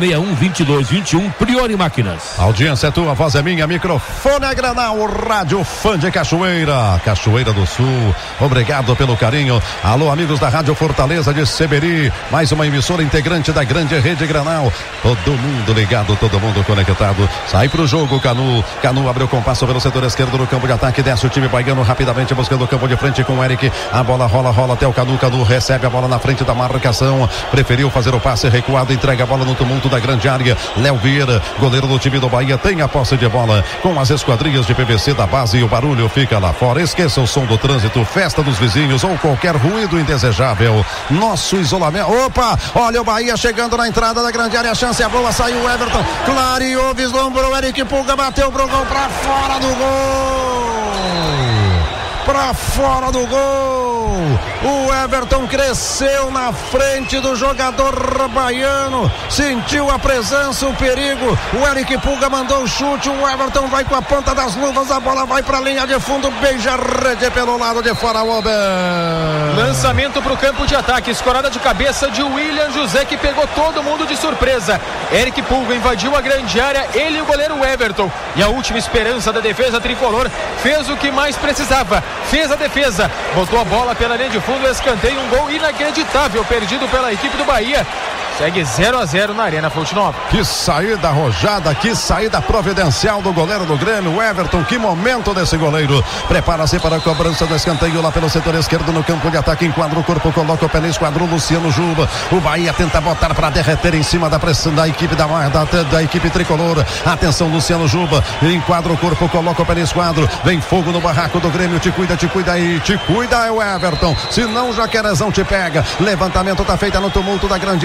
3061-2221, Priori Máquinas. A audiência é tua, voz é minha, microfone é Granal, rádio fã de Cachoeira do Sul. Obrigado pelo carinho. Alô, amigos da Rádio Fortaleza de Seberi. Mais uma emissora integrante da grande rede Granal. Todo mundo ligado, todo mundo conectado. Sai pro jogo, Canu abriu compasso pelo setor esquerdo no campo de ataque. Desce o time baiano rapidamente buscando o campo de frente com o Eric. A bola rola até o Canu recebe a bola na frente da marcação, preferiu fazer o passe recuado, entrega a bola no tumulto da grande área. Léo Vieira, goleiro do time do Bahia, tem a posse de bola com as esquadrias de PVC da base e o barulho fica lá fora. Esqueça o som do trânsito, festa dos vizinhos ou qualquer ruído indesejável. Nosso isolamento. Opa, olha o Bahia chegando na entrada da grande área, a chance é boa, saiu o Everton, clareou, vislumbrou, Eric Pulga bateu o Brogão pra fora do gol. Pra fora do gol, o Everton cresceu na frente do jogador baiano, sentiu a presença, o perigo, o Eric Pulga mandou o chute, o Everton vai com a ponta das luvas, a bola vai pra linha de fundo, beija a rede pelo lado de fora, Ober. Lançamento pro campo de ataque, escorada de cabeça de William José, que pegou todo mundo de surpresa. Eric Pulga invadiu a grande área, ele e o goleiro Everton, e a última esperança da defesa tricolor fez o que mais precisava, fez a defesa, botou a bola pela linha de fundo, escanteio, um gol inacreditável perdido pela equipe do Bahia. Segue 0-0 na Arena Fonte Nova. Que saída arrojada, que saída providencial do goleiro do Grêmio, o Everton. Que momento desse goleiro. Prepara-se para a cobrança do escanteio lá pelo setor esquerdo no campo de ataque. Enquadra o corpo, coloca o pé no esquadrão. Luciano Juba. O Bahia tenta botar para derreter em cima da pressão da equipe da equipe tricolor. Atenção, Luciano Juba. Enquadra o corpo, coloca o pé no esquadro. Vem fogo no barraco do Grêmio. Te cuida aí. Te cuida é o Everton. Se não, o Jaquerezão te pega. Levantamento tá feito no tumulto da grande área. Subiu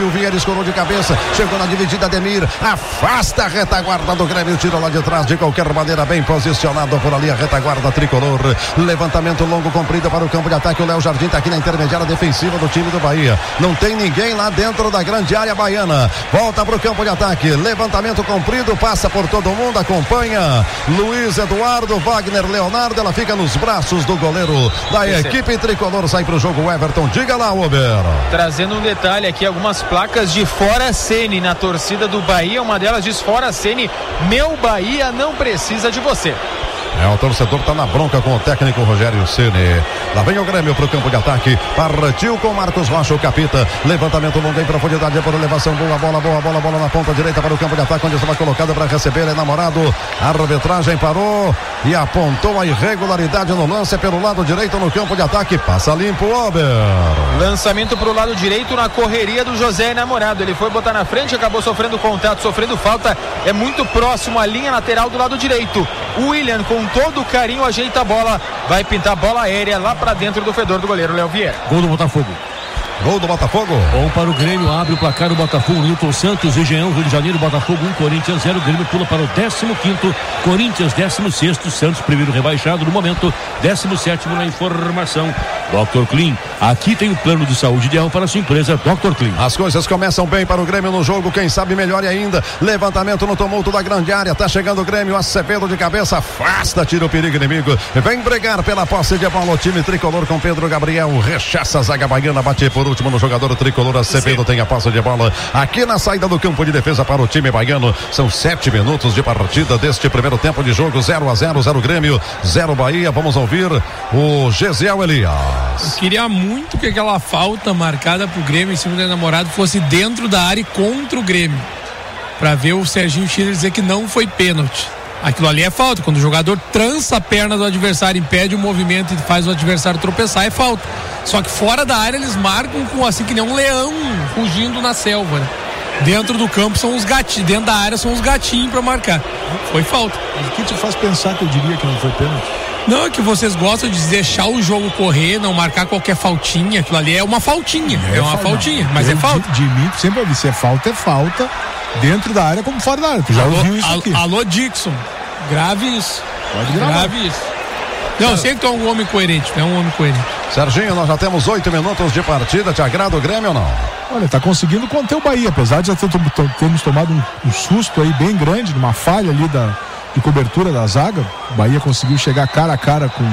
o Vieira escorou de cabeça, chegou na dividida, Ademir, afasta a retaguarda do Grêmio, tira lá de trás de qualquer maneira, bem posicionado por ali a retaguarda tricolor, levantamento longo, comprido para o campo de ataque, o Léo Jardim tá aqui na intermediária defensiva do time do Bahia, não tem ninguém lá dentro da grande área baiana, volta para o campo de ataque, levantamento comprido, passa por todo mundo, acompanha Luiz Eduardo, Wagner Leonardo, ela fica nos braços do goleiro da equipe tricolor, sai pro jogo o Everton, diga lá, Ober. Trazendo um detalhe aqui, algumas placas de Fora Ceni na torcida do Bahia, uma delas diz Fora Ceni, meu Bahia não precisa de você. O torcedor tá na bronca com o técnico Rogério Ceni. Lá vem o Grêmio pro campo de ataque. Partiu com Marcos Rocha, o capita. Levantamento longo em profundidade por elevação. Boa bola na ponta direita para o campo de ataque, onde estava colocado para receber. É namorado. A arbitragem parou e apontou a irregularidade no lance pelo lado direito no campo de ataque. Passa limpo, Ober. Lançamento pro lado direito na correria do José Namorado. Ele foi botar na frente, acabou sofrendo contato, sofrendo falta. É muito próximo à linha lateral do lado direito. O William, com todo carinho, ajeita a bola, vai pintar bola aérea lá pra dentro do fedor do goleiro Léo Vieira. Gol do Botafogo. Gol do Botafogo. Bom para o Grêmio, abre o placar o Botafogo, Nilton Santos, Engenhão, Rio de Janeiro, Botafogo 1, Corinthians 0, Grêmio pula para o 15º, Corinthians 16º, Santos primeiro rebaixado no momento, 17º na informação. Dr. Clean, aqui tem o plano de saúde ideal para a sua empresa, Dr. Clean. As coisas começam bem para o Grêmio no jogo, quem sabe melhore ainda. Levantamento no tumulto da grande área, tá chegando o Grêmio, Acevedo de cabeça, afasta, tira o perigo inimigo, vem brigar pela posse de bola o time tricolor com Pedro Gabriel, rechaça a zaga baiana, bate por último no jogador tricolor, Acevedo tem a posse de bola aqui na saída do campo de defesa para o time baiano. São 7 minutos de partida deste primeiro tempo de jogo, 0-0, 0 Grêmio, 0 Bahia. Vamos ouvir o Gesiel Elias. Eu queria muito que aquela falta marcada pro Grêmio em cima do Namorado fosse dentro da área e contra o Grêmio, para ver o Serginho Schiller dizer que não foi pênalti. Aquilo ali é falta, quando o jogador trança a perna do adversário, impede o movimento e faz o adversário tropeçar, é falta. Só que fora da área eles marcam com assim que nem um leão fugindo na selva, né? Dentro do campo são os gatinhos, dentro da área são os gatinhos para marcar. Foi falta. Mas o que te faz pensar que eu diria que não foi pênalti? Não, é que vocês gostam de deixar o jogo correr, não marcar qualquer faltinha. Aquilo ali é uma faltinha, é uma faltinha, mas é falta. De mim, sempre ouvi, se é falta, dentro da área como fora da área. Tu já ouviu isso aqui? Alô, Dixon, grave isso. Pode gravar. Grave isso. Não, eu sei que tu é um homem coerente, Serginho, nós já temos 8 minutos de partida, te agrada o Grêmio ou não? Olha, tá conseguindo conter o Bahia, apesar de já termos tomado um susto aí bem grande, numa falha ali de cobertura da zaga. O Bahia conseguiu chegar cara a cara com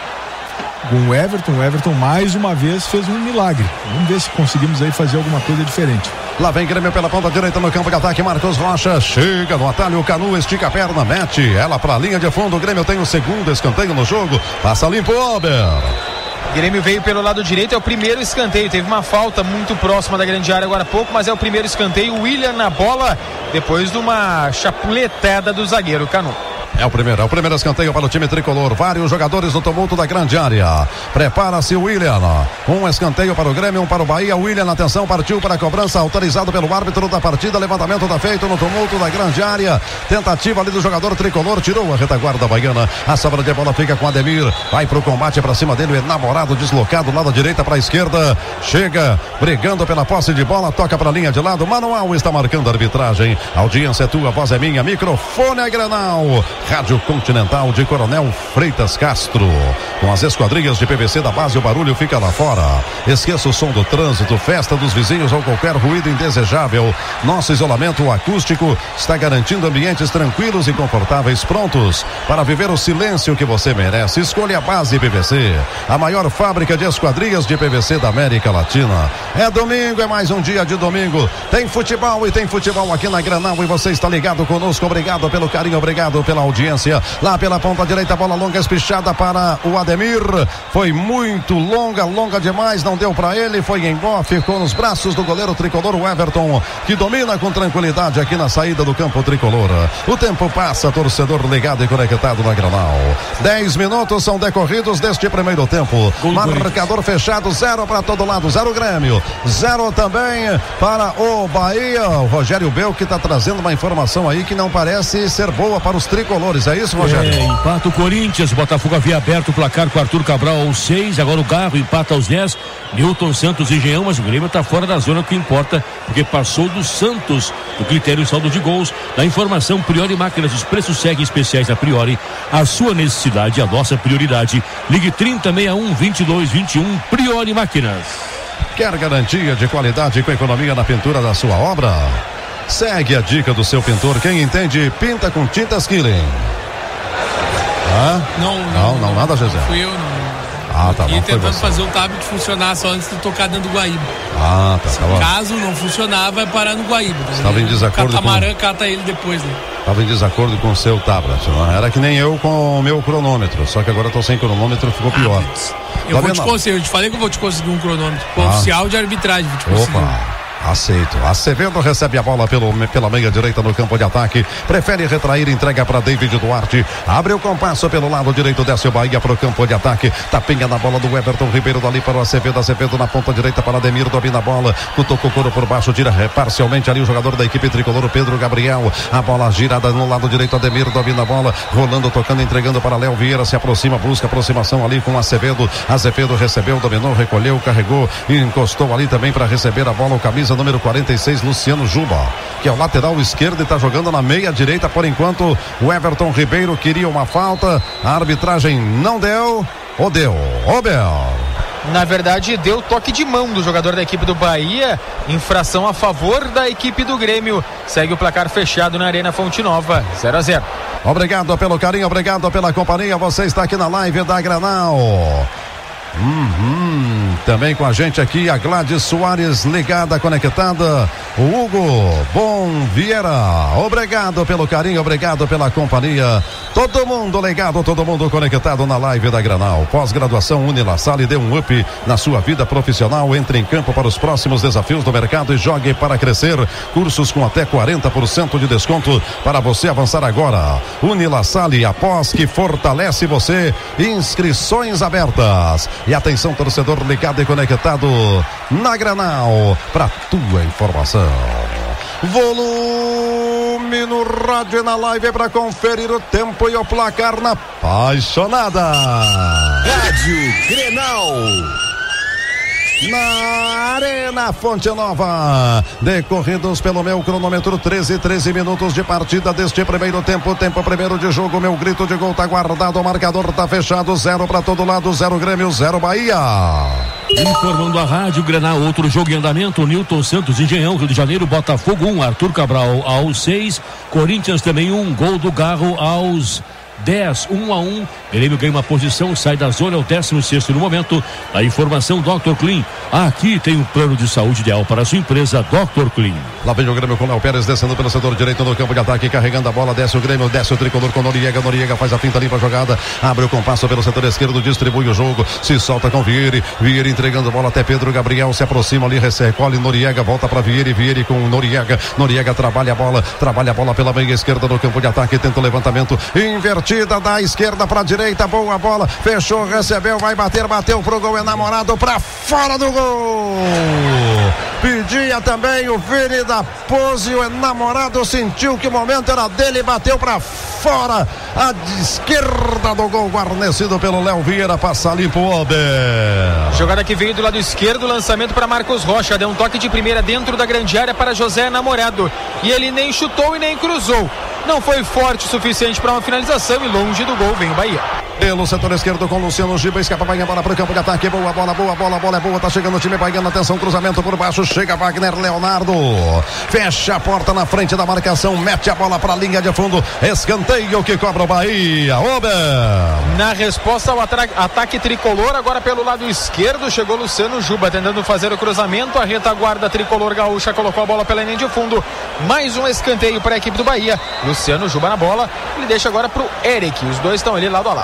o Everton. O Everton mais uma vez fez um milagre. Vamos ver se conseguimos aí fazer alguma coisa diferente. Lá vem Grêmio pela ponta direita no campo de ataque, Marcos Rocha chega no atalho, o Canu estica a perna, mete ela pra linha de fundo. O Grêmio tem o segundo escanteio no jogo, passa limpo, Ober. Grêmio veio pelo lado direito, é o primeiro escanteio, teve uma falta muito próxima da grande área agora há pouco, mas é o primeiro escanteio. William na bola, depois de uma chapuletada do zagueiro Canu. É o primeiro escanteio para o time tricolor. Vários jogadores no tumulto da grande área. Prepara-se o William. Um escanteio para o Grêmio, um para o Bahia. William, atenção, partiu para a cobrança, autorizado pelo árbitro da partida. Levantamento está feito no tumulto da grande área. Tentativa ali do jogador tricolor, tirou a retaguarda baiana. A sobra de bola fica com Ademir. Vai para o combate para cima dele. O Namorado deslocado, lado direita para a esquerda. Chega brigando pela posse de bola, toca para a linha de lado. Manual está marcando a arbitragem. Audiência é tua, voz é minha. Microfone é Grenal. Rádio Continental de Coronel Freitas Castro. Com as esquadrias de PVC da base, o barulho fica lá fora. Esqueça o som do trânsito, festa dos vizinhos ou qualquer ruído indesejável. Nosso isolamento acústico está garantindo ambientes tranquilos e confortáveis, prontos para viver o silêncio que você merece. Escolha a base PVC, a maior fábrica de esquadrias de PVC da América Latina. É domingo, é mais um dia de domingo. Tem futebol e tem futebol aqui na Grenal e você está ligado conosco. Obrigado pelo carinho, obrigado pela audiência. Lá pela ponta direita, bola longa espichada para o Ademir. Foi muito longa demais, não deu para ele, foi embora, ficou nos braços do goleiro tricolor, o Everton, que domina com tranquilidade aqui na saída do campo tricolor. O tempo passa, torcedor ligado e conectado na Grenal. 10 minutos são decorridos deste primeiro tempo. Marcador fechado, 0 para todo lado, 0 Grêmio, 0 também para o Bahia. O Rogério Bel que está trazendo uma informação aí que não parece ser boa para os tricolores. tricolores, é isso, Rogério? Empata o Corinthians, Botafogo havia aberto o placar com Arthur Cabral aos 6, agora o Garro empata aos 10, Newton Santos e Engenhão, mas o Grêmio está fora da zona, que importa, porque passou do Santos, do critério saldo de gols. Na informação, Priori Máquinas, os preços seguem especiais da Priori, a sua necessidade, a nossa prioridade. Ligue 3061-2221, Priori Máquinas. Quer garantia de qualidade com economia na pintura da sua obra? Segue a dica do seu pintor. Quem entende, pinta com tintas Killing. Não, nada, José. Fui eu, não. Tá bom. E tentando fazer o tablet funcionar só antes de tocar dentro do Guaíba. Caso não funcionar, vai parar no Guaíba. Estava em desacordo com... O catamarã cata ele depois, né? Estava em desacordo com o seu tablet, não? Era que nem eu com o meu cronômetro, só que agora estou sem cronômetro, ficou pior. Eu vou te conseguir, eu te falei que eu vou te conseguir um cronômetro oficial de arbitragem, vou te conseguir. Aceito. Acevedo recebe a bola pela meia direita no campo de ataque. Prefere retrair, entrega para David Duarte. Abre o compasso pelo lado direito, desce o Bahia para o campo de ataque. Tapinha na bola do Everton Ribeiro, dali para o Acevedo. Acevedo na ponta direita para Ademir, domina a bola. Cutuca o couro por baixo, tira parcialmente ali o jogador da equipe tricolor, Pedro Gabriel. A bola girada no lado direito, Ademir domina a bola. Rolando, tocando, entregando para Léo Vieira. Se aproxima, busca aproximação ali com Acevedo. Acevedo recebeu, dominou, recolheu, carregou, encostou ali também para receber a bola. O camisa número 46, Luciano Juba, que é o lateral esquerdo e está jogando na meia direita por enquanto. O Everton Ribeiro queria uma falta, a arbitragem não deu, ou deu, Bel. Na verdade, deu toque de mão do jogador da equipe do Bahia, infração a favor da equipe do Grêmio. Segue o placar fechado na Arena Fonte Nova, 0-0. Obrigado pelo carinho, obrigado pela companhia. Você está aqui na live da Granal. Também com a gente aqui a Gladys Soares, ligada, conectada, o Hugo Bom Vieira, obrigado pelo carinho, obrigado pela companhia, todo mundo ligado, todo mundo conectado na live da Granal. Pós-graduação Unilassalle, dê um up na sua vida profissional, entre em campo para os próximos desafios do mercado e jogue para crescer. Cursos com até 40% de desconto para você avançar agora. Unilassalle, a pós que fortalece você. Inscrições abertas. E atenção, torcedor ligado e conectado na Granal, para tua informação. Volume no rádio e na live para conferir o tempo e o placar na apaixonada Rádio Grenal. Na Arena Fonte Nova, decorridos pelo meu cronômetro, 13 minutos de partida deste primeiro tempo primeiro de jogo. Meu grito de gol tá guardado, o marcador tá fechado, 0 para todo lado, 0 Grêmio, 0 Bahia. Informando a Rádio Grenal, outro jogo em andamento, Newton Santos, Engenhão, Rio de Janeiro, Botafogo 1, Arthur Cabral aos 6, Corinthians também 1, gol do Garro aos 10, 1-1. Grêmio ganha uma posição, sai da zona, é o 16º no momento. A informação, Dr. Clean. Aqui tem um plano de saúde ideal para a sua empresa, Dr. Clean. Lá vem o Grêmio com Léo Pérez, descendo pelo setor direito no campo de ataque, carregando a bola, desce o Grêmio, desce o tricolor com Noriega. Noriega faz a finta, limpa a jogada, abre o compasso pelo setor esquerdo, distribui o jogo, se solta com Vieri. Vieri entregando a bola até Pedro Gabriel, se aproxima ali, recolhe Noriega, volta para Vieri. Vieri com Noriega. Noriega trabalha a bola pela meia esquerda no campo de ataque, tenta o levantamento, invertida da esquerda para a direita, boa bola, fechou, recebeu, vai bater, bateu pro gol, enamorado para fora do gol. Pedia também o Vini da pose, o enamorado sentiu que o momento era dele, bateu para fora, a esquerda do gol, guarnecido pelo Léo Vieira, passa limpo o Ober. Jogada que veio do lado esquerdo, lançamento para Marcos Rocha, deu um toque de primeira dentro da grande área para José Namorado, e ele nem chutou e nem cruzou, não foi forte o suficiente para uma finalização e longe do gol vem o Bahia. Pelo setor esquerdo com Luciano Giba, escapa Bahia, bola para o campo de ataque, boa bola é boa, tá chegando o time baiano, atenção, cruzamento por baixo, chega Wagner Leonardo, fecha a porta na frente da marcação, mete a bola para a linha de fundo, escanteio que cobra o Bahia, Ober. Na resposta ao ataque tricolor, agora pelo lado esquerdo, chegou Luciano Juba, tentando fazer o cruzamento, a retaguarda tricolor gaúcha colocou a bola pela linha de fundo, mais um escanteio para a equipe do Bahia, Luciano Juba na bola, ele deixa agora pro Eric, os dois estão ali lado a lado.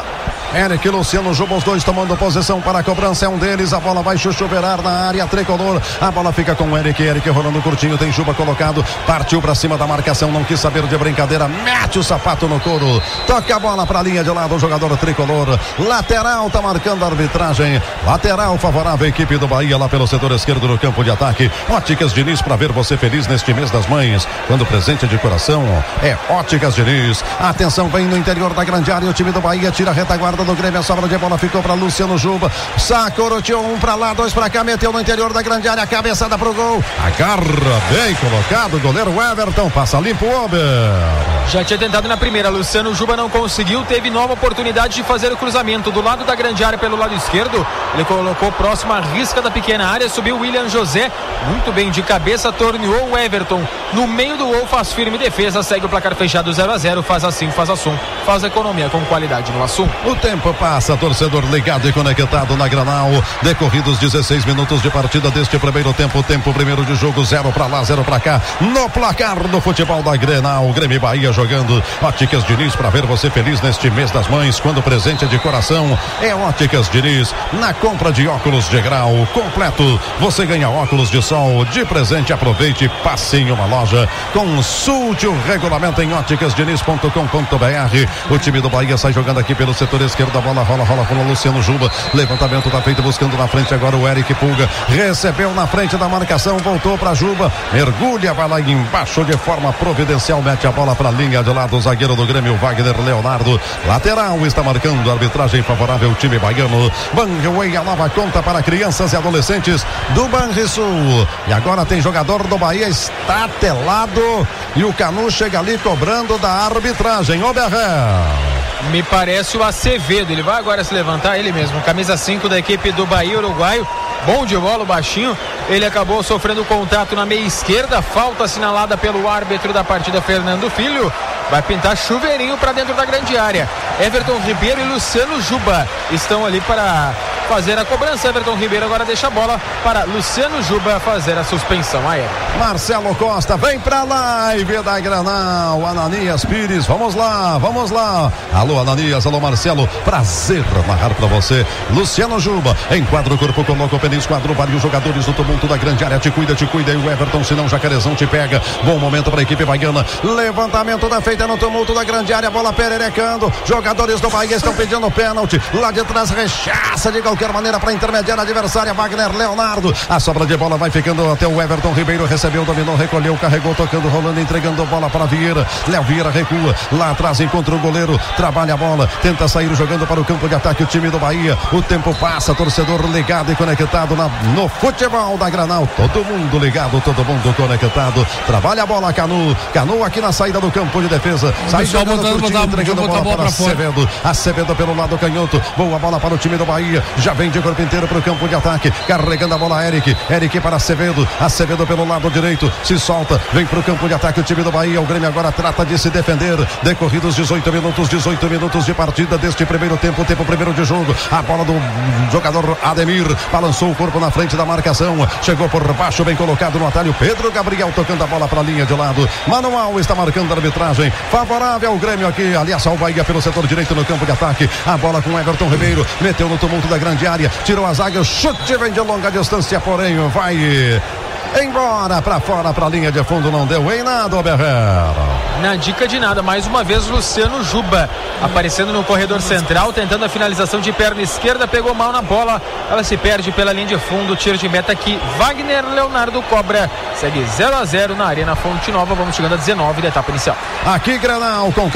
Eric e Luciano Juba, os dois tomando posição para a cobrança, é um deles, a bola vai chuchuverar na área tricolor, a bola fica com o Eric rolando curtinho, tem Juba colocado, partiu para cima da marcação, não quis saber de brincadeira, mete o sapato no couro, toca a bola para a linha de lado, o jogador tricolor, lateral, tá marcando a arbitragem, lateral favorável à equipe do Bahia, lá pelo setor esquerdo no campo de ataque. Óticas Diniz, para ver você feliz neste mês das mães, quando o presente é de coração, é Óticas Diniz. Atenção, vem no interior da grande área, o time do Bahia tira a retaguarda do Grêmio, a sobra de bola ficou para Luciano Juba, sacoroteou, um para lá, dois para cá, meteu no interior da grande área, cabeçada pro gol, agarra bem colocado, o goleiro Everton, passa limpo o Ober. Já tinha tentado na primeira, Luciano Juba não conseguiu, teve nova oportunidade de fazer o cruzamento do lado da grande área pelo lado esquerdo, ele colocou próximo à risca da pequena área, subiu o William José, muito bem de cabeça, torneou o Everton no meio do gol, faz firme defesa, segue o placar fechado 0-0, faz assim, faz assum, faz economia com qualidade no assum. O tempo passa, torcedor ligado e conectado na Granal, decorridos 16 minutos de partida deste primeiro tempo primeiro de jogo, 0 para lá, 0 para cá, no placar do futebol da Grenal, Grêmio e Bahia jogando. Óticas Diniz, para ver você feliz neste mês das mães, quando o presente é de coração, é Óticas Diniz. Na compra de óculos de grau completo, você ganha óculos de sol de presente. Aproveite e passe em uma loja. Consulte o regulamento em óticasdiniz.com.br. O time do Bahia sai jogando aqui pelo setor esquerdo, a bola rola com o Luciano Juba, levantamento tá feito, buscando na frente agora o Eric Pulga, recebeu na frente da marcação, voltou para Juba, mergulha, vai lá embaixo de forma providencial, mete a bola para a linha de lado, o zagueiro do Grêmio, Wagner Leonardo, lateral, está marcando a arbitragem favorável ao time baiano. Banriway, a nova conta para crianças e adolescentes do Banrisul, e agora tem jogador do Bahia estatelado e o Canu chega ali cobrando da arbitragem. Me parece o Acevedo, ele vai agora se levantar, ele mesmo, camisa 5 da equipe do Bahia uruguaio, bom de bola, baixinho, ele acabou sofrendo contato na meia esquerda, falta assinalada pelo árbitro da partida, Fernando Filho, vai pintar chuveirinho para dentro da grande área. Everton Ribeiro e Luciano Juba estão ali para fazer a cobrança. Everton Ribeiro agora deixa a bola para Luciano Juba fazer a suspensão aérea. Marcelo Costa vem pra live da Granal, Ananias Pires, vamos lá. Alô Ananias, alô Marcelo, prazer narrar pra você. Luciano Juba, enquadra o corpo, coloca o pênis, quadro, vários jogadores do tumulto da grande área, te cuida, e o Everton, senão Jacarezão te pega. Bom momento pra equipe baiana, levantamento da feita no tumulto da grande área, bola pererecando, jogadores do Bahia estão pedindo pênalti, lá de trás rechaça de qualquer maneira para intermediar a adversária, Wagner Leonardo, a sobra de bola vai ficando até o Everton Ribeiro, recebeu, dominou, recolheu, carregou, tocando, rolando, entregando a bola para Vieira, Léo Vieira recua, lá atrás encontra o goleiro, trabalha a bola, tenta sair jogando para o campo de ataque o time do Bahia, o tempo passa, torcedor ligado e conectado no futebol da Granal, todo mundo ligado, todo mundo conectado, trabalha a bola, Canu aqui na saída do campo de defesa, sai jogando curtinho, entregando a bola para Acevedo pelo lado canhoto, boa bola para o time do Bahia, já vem de corpo inteiro para o campo de ataque, carregando a bola Eric para Acevedo pelo lado direito, se solta, vem para o campo de ataque o time do Bahia, o Grêmio agora trata de se defender, decorridos 18 minutos de partida deste primeiro tempo primeiro de jogo, a bola do jogador Ademir, balançou o corpo na frente da marcação, chegou por baixo, bem colocado no atalho, Pedro Gabriel tocando a bola para a linha de lado, Manual está marcando a arbitragem, favorável ao Grêmio aqui, aliás ao Bahia pelo setor direito no campo de ataque, a bola com Everton Ribeiro, meteu no tumulto da grande área, tirou a zaga, o chute vem de longa distância, porém vai embora para fora, para a linha de fundo, não deu em nada, Oberrer. Na dica de nada, mais uma vez Luciano Juba aparecendo no corredor central, tentando a finalização de perna esquerda, pegou mal na bola, ela se perde pela linha de fundo, tiro de meta aqui, Wagner Leonardo cobra, segue 0-0 na Arena Fonte Nova, vamos chegando a 19 da etapa inicial. Aqui Granal com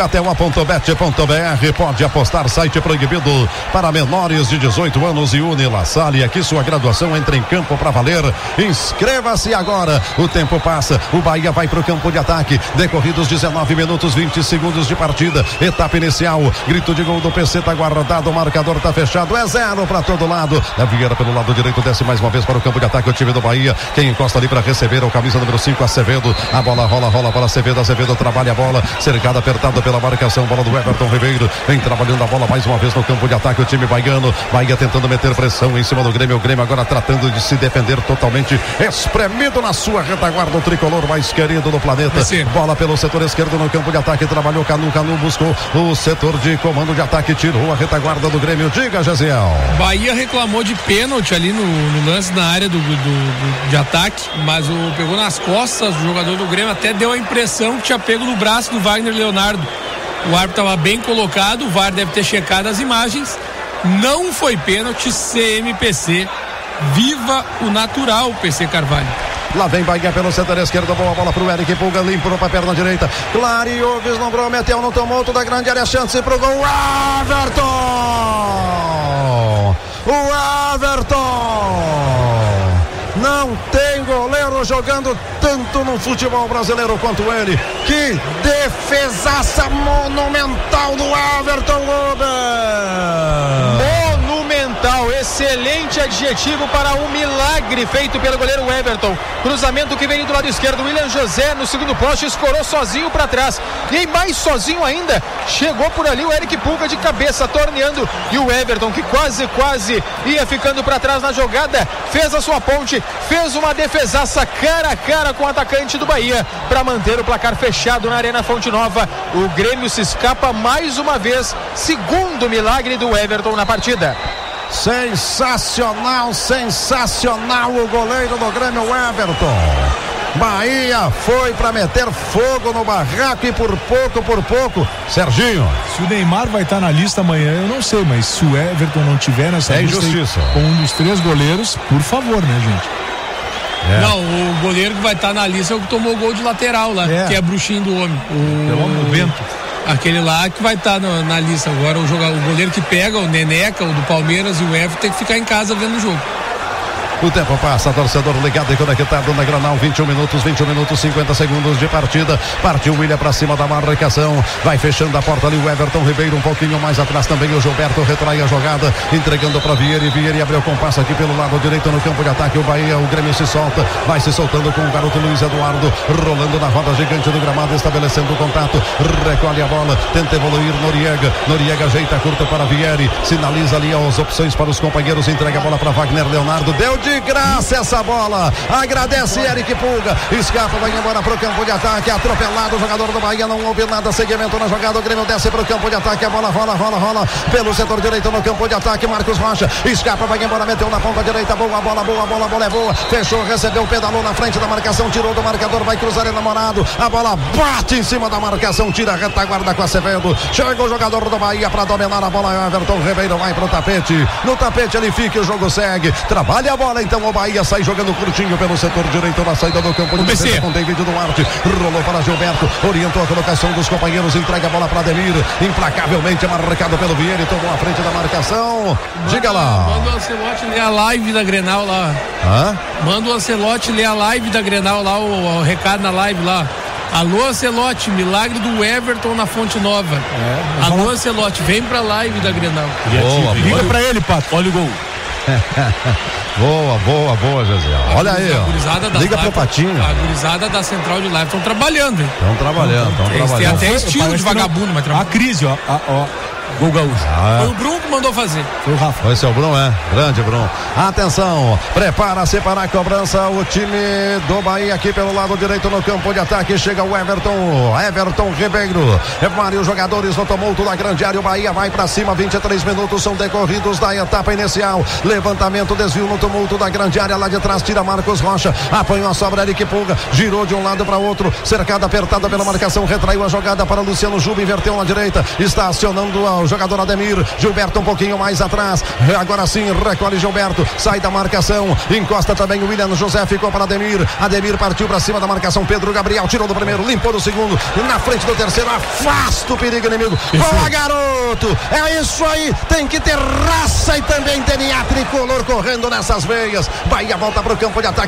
KTO.bet.br, pode apostar, site proibido para menores de 18 anos e Unila Salle, aqui sua graduação entra em campo para valer, inscreva-se agora, o tempo passa, o Bahia vai para o campo de ataque, decorridos 19 minutos 20 segundos de partida, etapa inicial, grito de gol do PC, tá guardado, o marcador tá fechado, é 0 para todo lado, a Vieira pelo lado direito desce mais uma vez para o campo de ataque o time do Bahia, quem encosta ali para receber é o camisa número 5, Acevedo, a bola rola para Acevedo trabalha a bola, cercado, apertado pela marcação, bola do Everton Ribeiro, vem trabalhando a bola mais uma vez no campo de ataque o time baiano, Bahia tentando meter pressão em cima do Grêmio, o Grêmio agora tratando de se defender totalmente, espremendo espremido na sua retaguarda, o tricolor mais querido do planeta. Bola pelo setor esquerdo no campo de ataque, trabalhou Canu buscou o setor de comando de ataque, tirou a retaguarda do Grêmio. Diga, Gesiel. Bahia reclamou de pênalti ali no lance na área de ataque, mas pegou nas costas do jogador do Grêmio, até deu a impressão que tinha pego no braço do Wagner Leonardo. O árbitro estava bem colocado, o VAR deve ter checado as imagens. Não foi pênalti, CMPC. Viva o natural, PC Carvalho. Lá vem Bahia pelo setor esquerdo, boa bola pro Eric Pulga, limpo pra perna direita. Clareou, vislumbrou, meteu no tumulto da grande área, chance pro gol. Everton! O Everton! Não tem goleiro jogando tanto no futebol brasileiro quanto ele. Que defesaça monumental do Everton Lobo! Monumental, excelente adjetivo para o milagre feito pelo goleiro Everton. Cruzamento que veio do lado esquerdo, William José no segundo poste, escorou sozinho para trás. E mais sozinho ainda, chegou por ali o Eric Pulga de cabeça, torneando. E o Everton, que quase ia ficando para trás na jogada, fez a sua ponte, fez uma defesaça cara a cara com o atacante do Bahia para manter o placar fechado na Arena Fonte Nova. O Grêmio se escapa mais uma vez, segundo milagre do Everton na partida. Sensacional o goleiro do Grêmio, Everton. Bahia foi para meter fogo no barraco e por pouco, Serginho. Se o Neymar vai estar na lista amanhã, eu não sei, mas se o Everton não tiver nessa lista com um dos 3 goleiros, por favor, né, gente? Não, o goleiro que vai estar na lista é o que tomou o gol de lateral lá, que é bruxinho do homem. O Bento. Aquele lá que vai estar na lista agora, o goleiro que pega, o Neneca, o do Palmeiras e o Everton tem que ficar em casa vendo o jogo. O tempo passa, torcedor ligado e conectado na Granal, 21 minutos, 50 segundos de partida. Partiu o William pra cima da marcação, vai fechando a porta ali o Everton Ribeiro, um pouquinho mais atrás também o Gilberto, retrai a jogada, entregando pra Vieri abriu com passo aqui pelo lado direito no campo de ataque. O Bahia, o Grêmio se solta, vai se soltando com o garoto Luiz Eduardo, rolando na roda gigante do gramado, estabelecendo o contato, recolhe a bola, tenta evoluir Noriega ajeita curta para Vieri, sinaliza ali as opções para os companheiros, entrega a bola para Wagner Leonardo, deu de graça essa bola, agradece Eric Pulga, escapa, vai embora pro campo de ataque, atropelado o jogador do Bahia, não houve nada, segmento na jogada, o Grêmio desce pro campo de ataque, a bola rola pelo setor direito no campo de ataque, Marcos Rocha, escapa, vai embora, meteu na ponta direita, boa bola é boa, fechou, recebeu, pedalou na frente da marcação, tirou do marcador, vai cruzar enamorado, a bola bate em cima da marcação, tira a retaguarda com Acevedo, chega o jogador do Bahia para dominar a bola, Everton Ribeiro vai pro tapete, no tapete ele fica, o jogo segue, trabalha a bola, então o Bahia sai jogando curtinho pelo setor direito na saída do campo de defesa com David Duarte, rolou para Gilberto, orientou a colocação dos companheiros, entrega a bola para Ademir, implacavelmente marcado pelo Vieira, tomou a frente da marcação. Diga lá. Manda o Ancelotti ler a live da Grenal lá. Manda o Ancelotti ler a live da Grenal lá, o recado na live lá. Alô, Ancelotti, milagre do Everton na Fonte Nova. Alô, Ancelotti, vem pra live da Grenal. Liga pra ele, Pato. Olha o gol. Boa, José. Olha aí, ó. Liga pro Patinho. A gurizada da Central de Live estão trabalhando, hein? Estão trabalhando. Tem até estilo de vagabundo, mas trabalhando. A crise, ó. Gol gaúcho. Foi o Bruno que mandou fazer. Foi o Rafa. Esse é o Bruno, Grande Bruno. Atenção, prepara-se para a cobrança o time do Bahia aqui pelo lado direito no campo de ataque. Chega o Everton Ribeiro. Vários jogadores no tumulto da grande área. O Bahia vai para cima, 23 minutos são decorridos da etapa inicial. Levantamento, desvio no tumulto da grande área. Lá de trás tira Marcos Rocha. Apanhou a sobra Eric Pulga. Girou de um lado para outro. Cercada, apertada pela marcação. Retraiu a jogada para Luciano Juba. Inverteu na direita. Está acionando o jogador Ademir, Gilberto um pouquinho mais atrás, agora sim recolhe Gilberto, sai da marcação, encosta também o William José, ficou para Ademir partiu para cima da marcação, Pedro Gabriel tirou do primeiro, limpou do segundo, na frente do terceiro, afasta o perigo inimigo, boa garoto, é isso aí, tem que ter raça e também DNA tricolor correndo nessas veias, Bahia volta para o campo de ataque.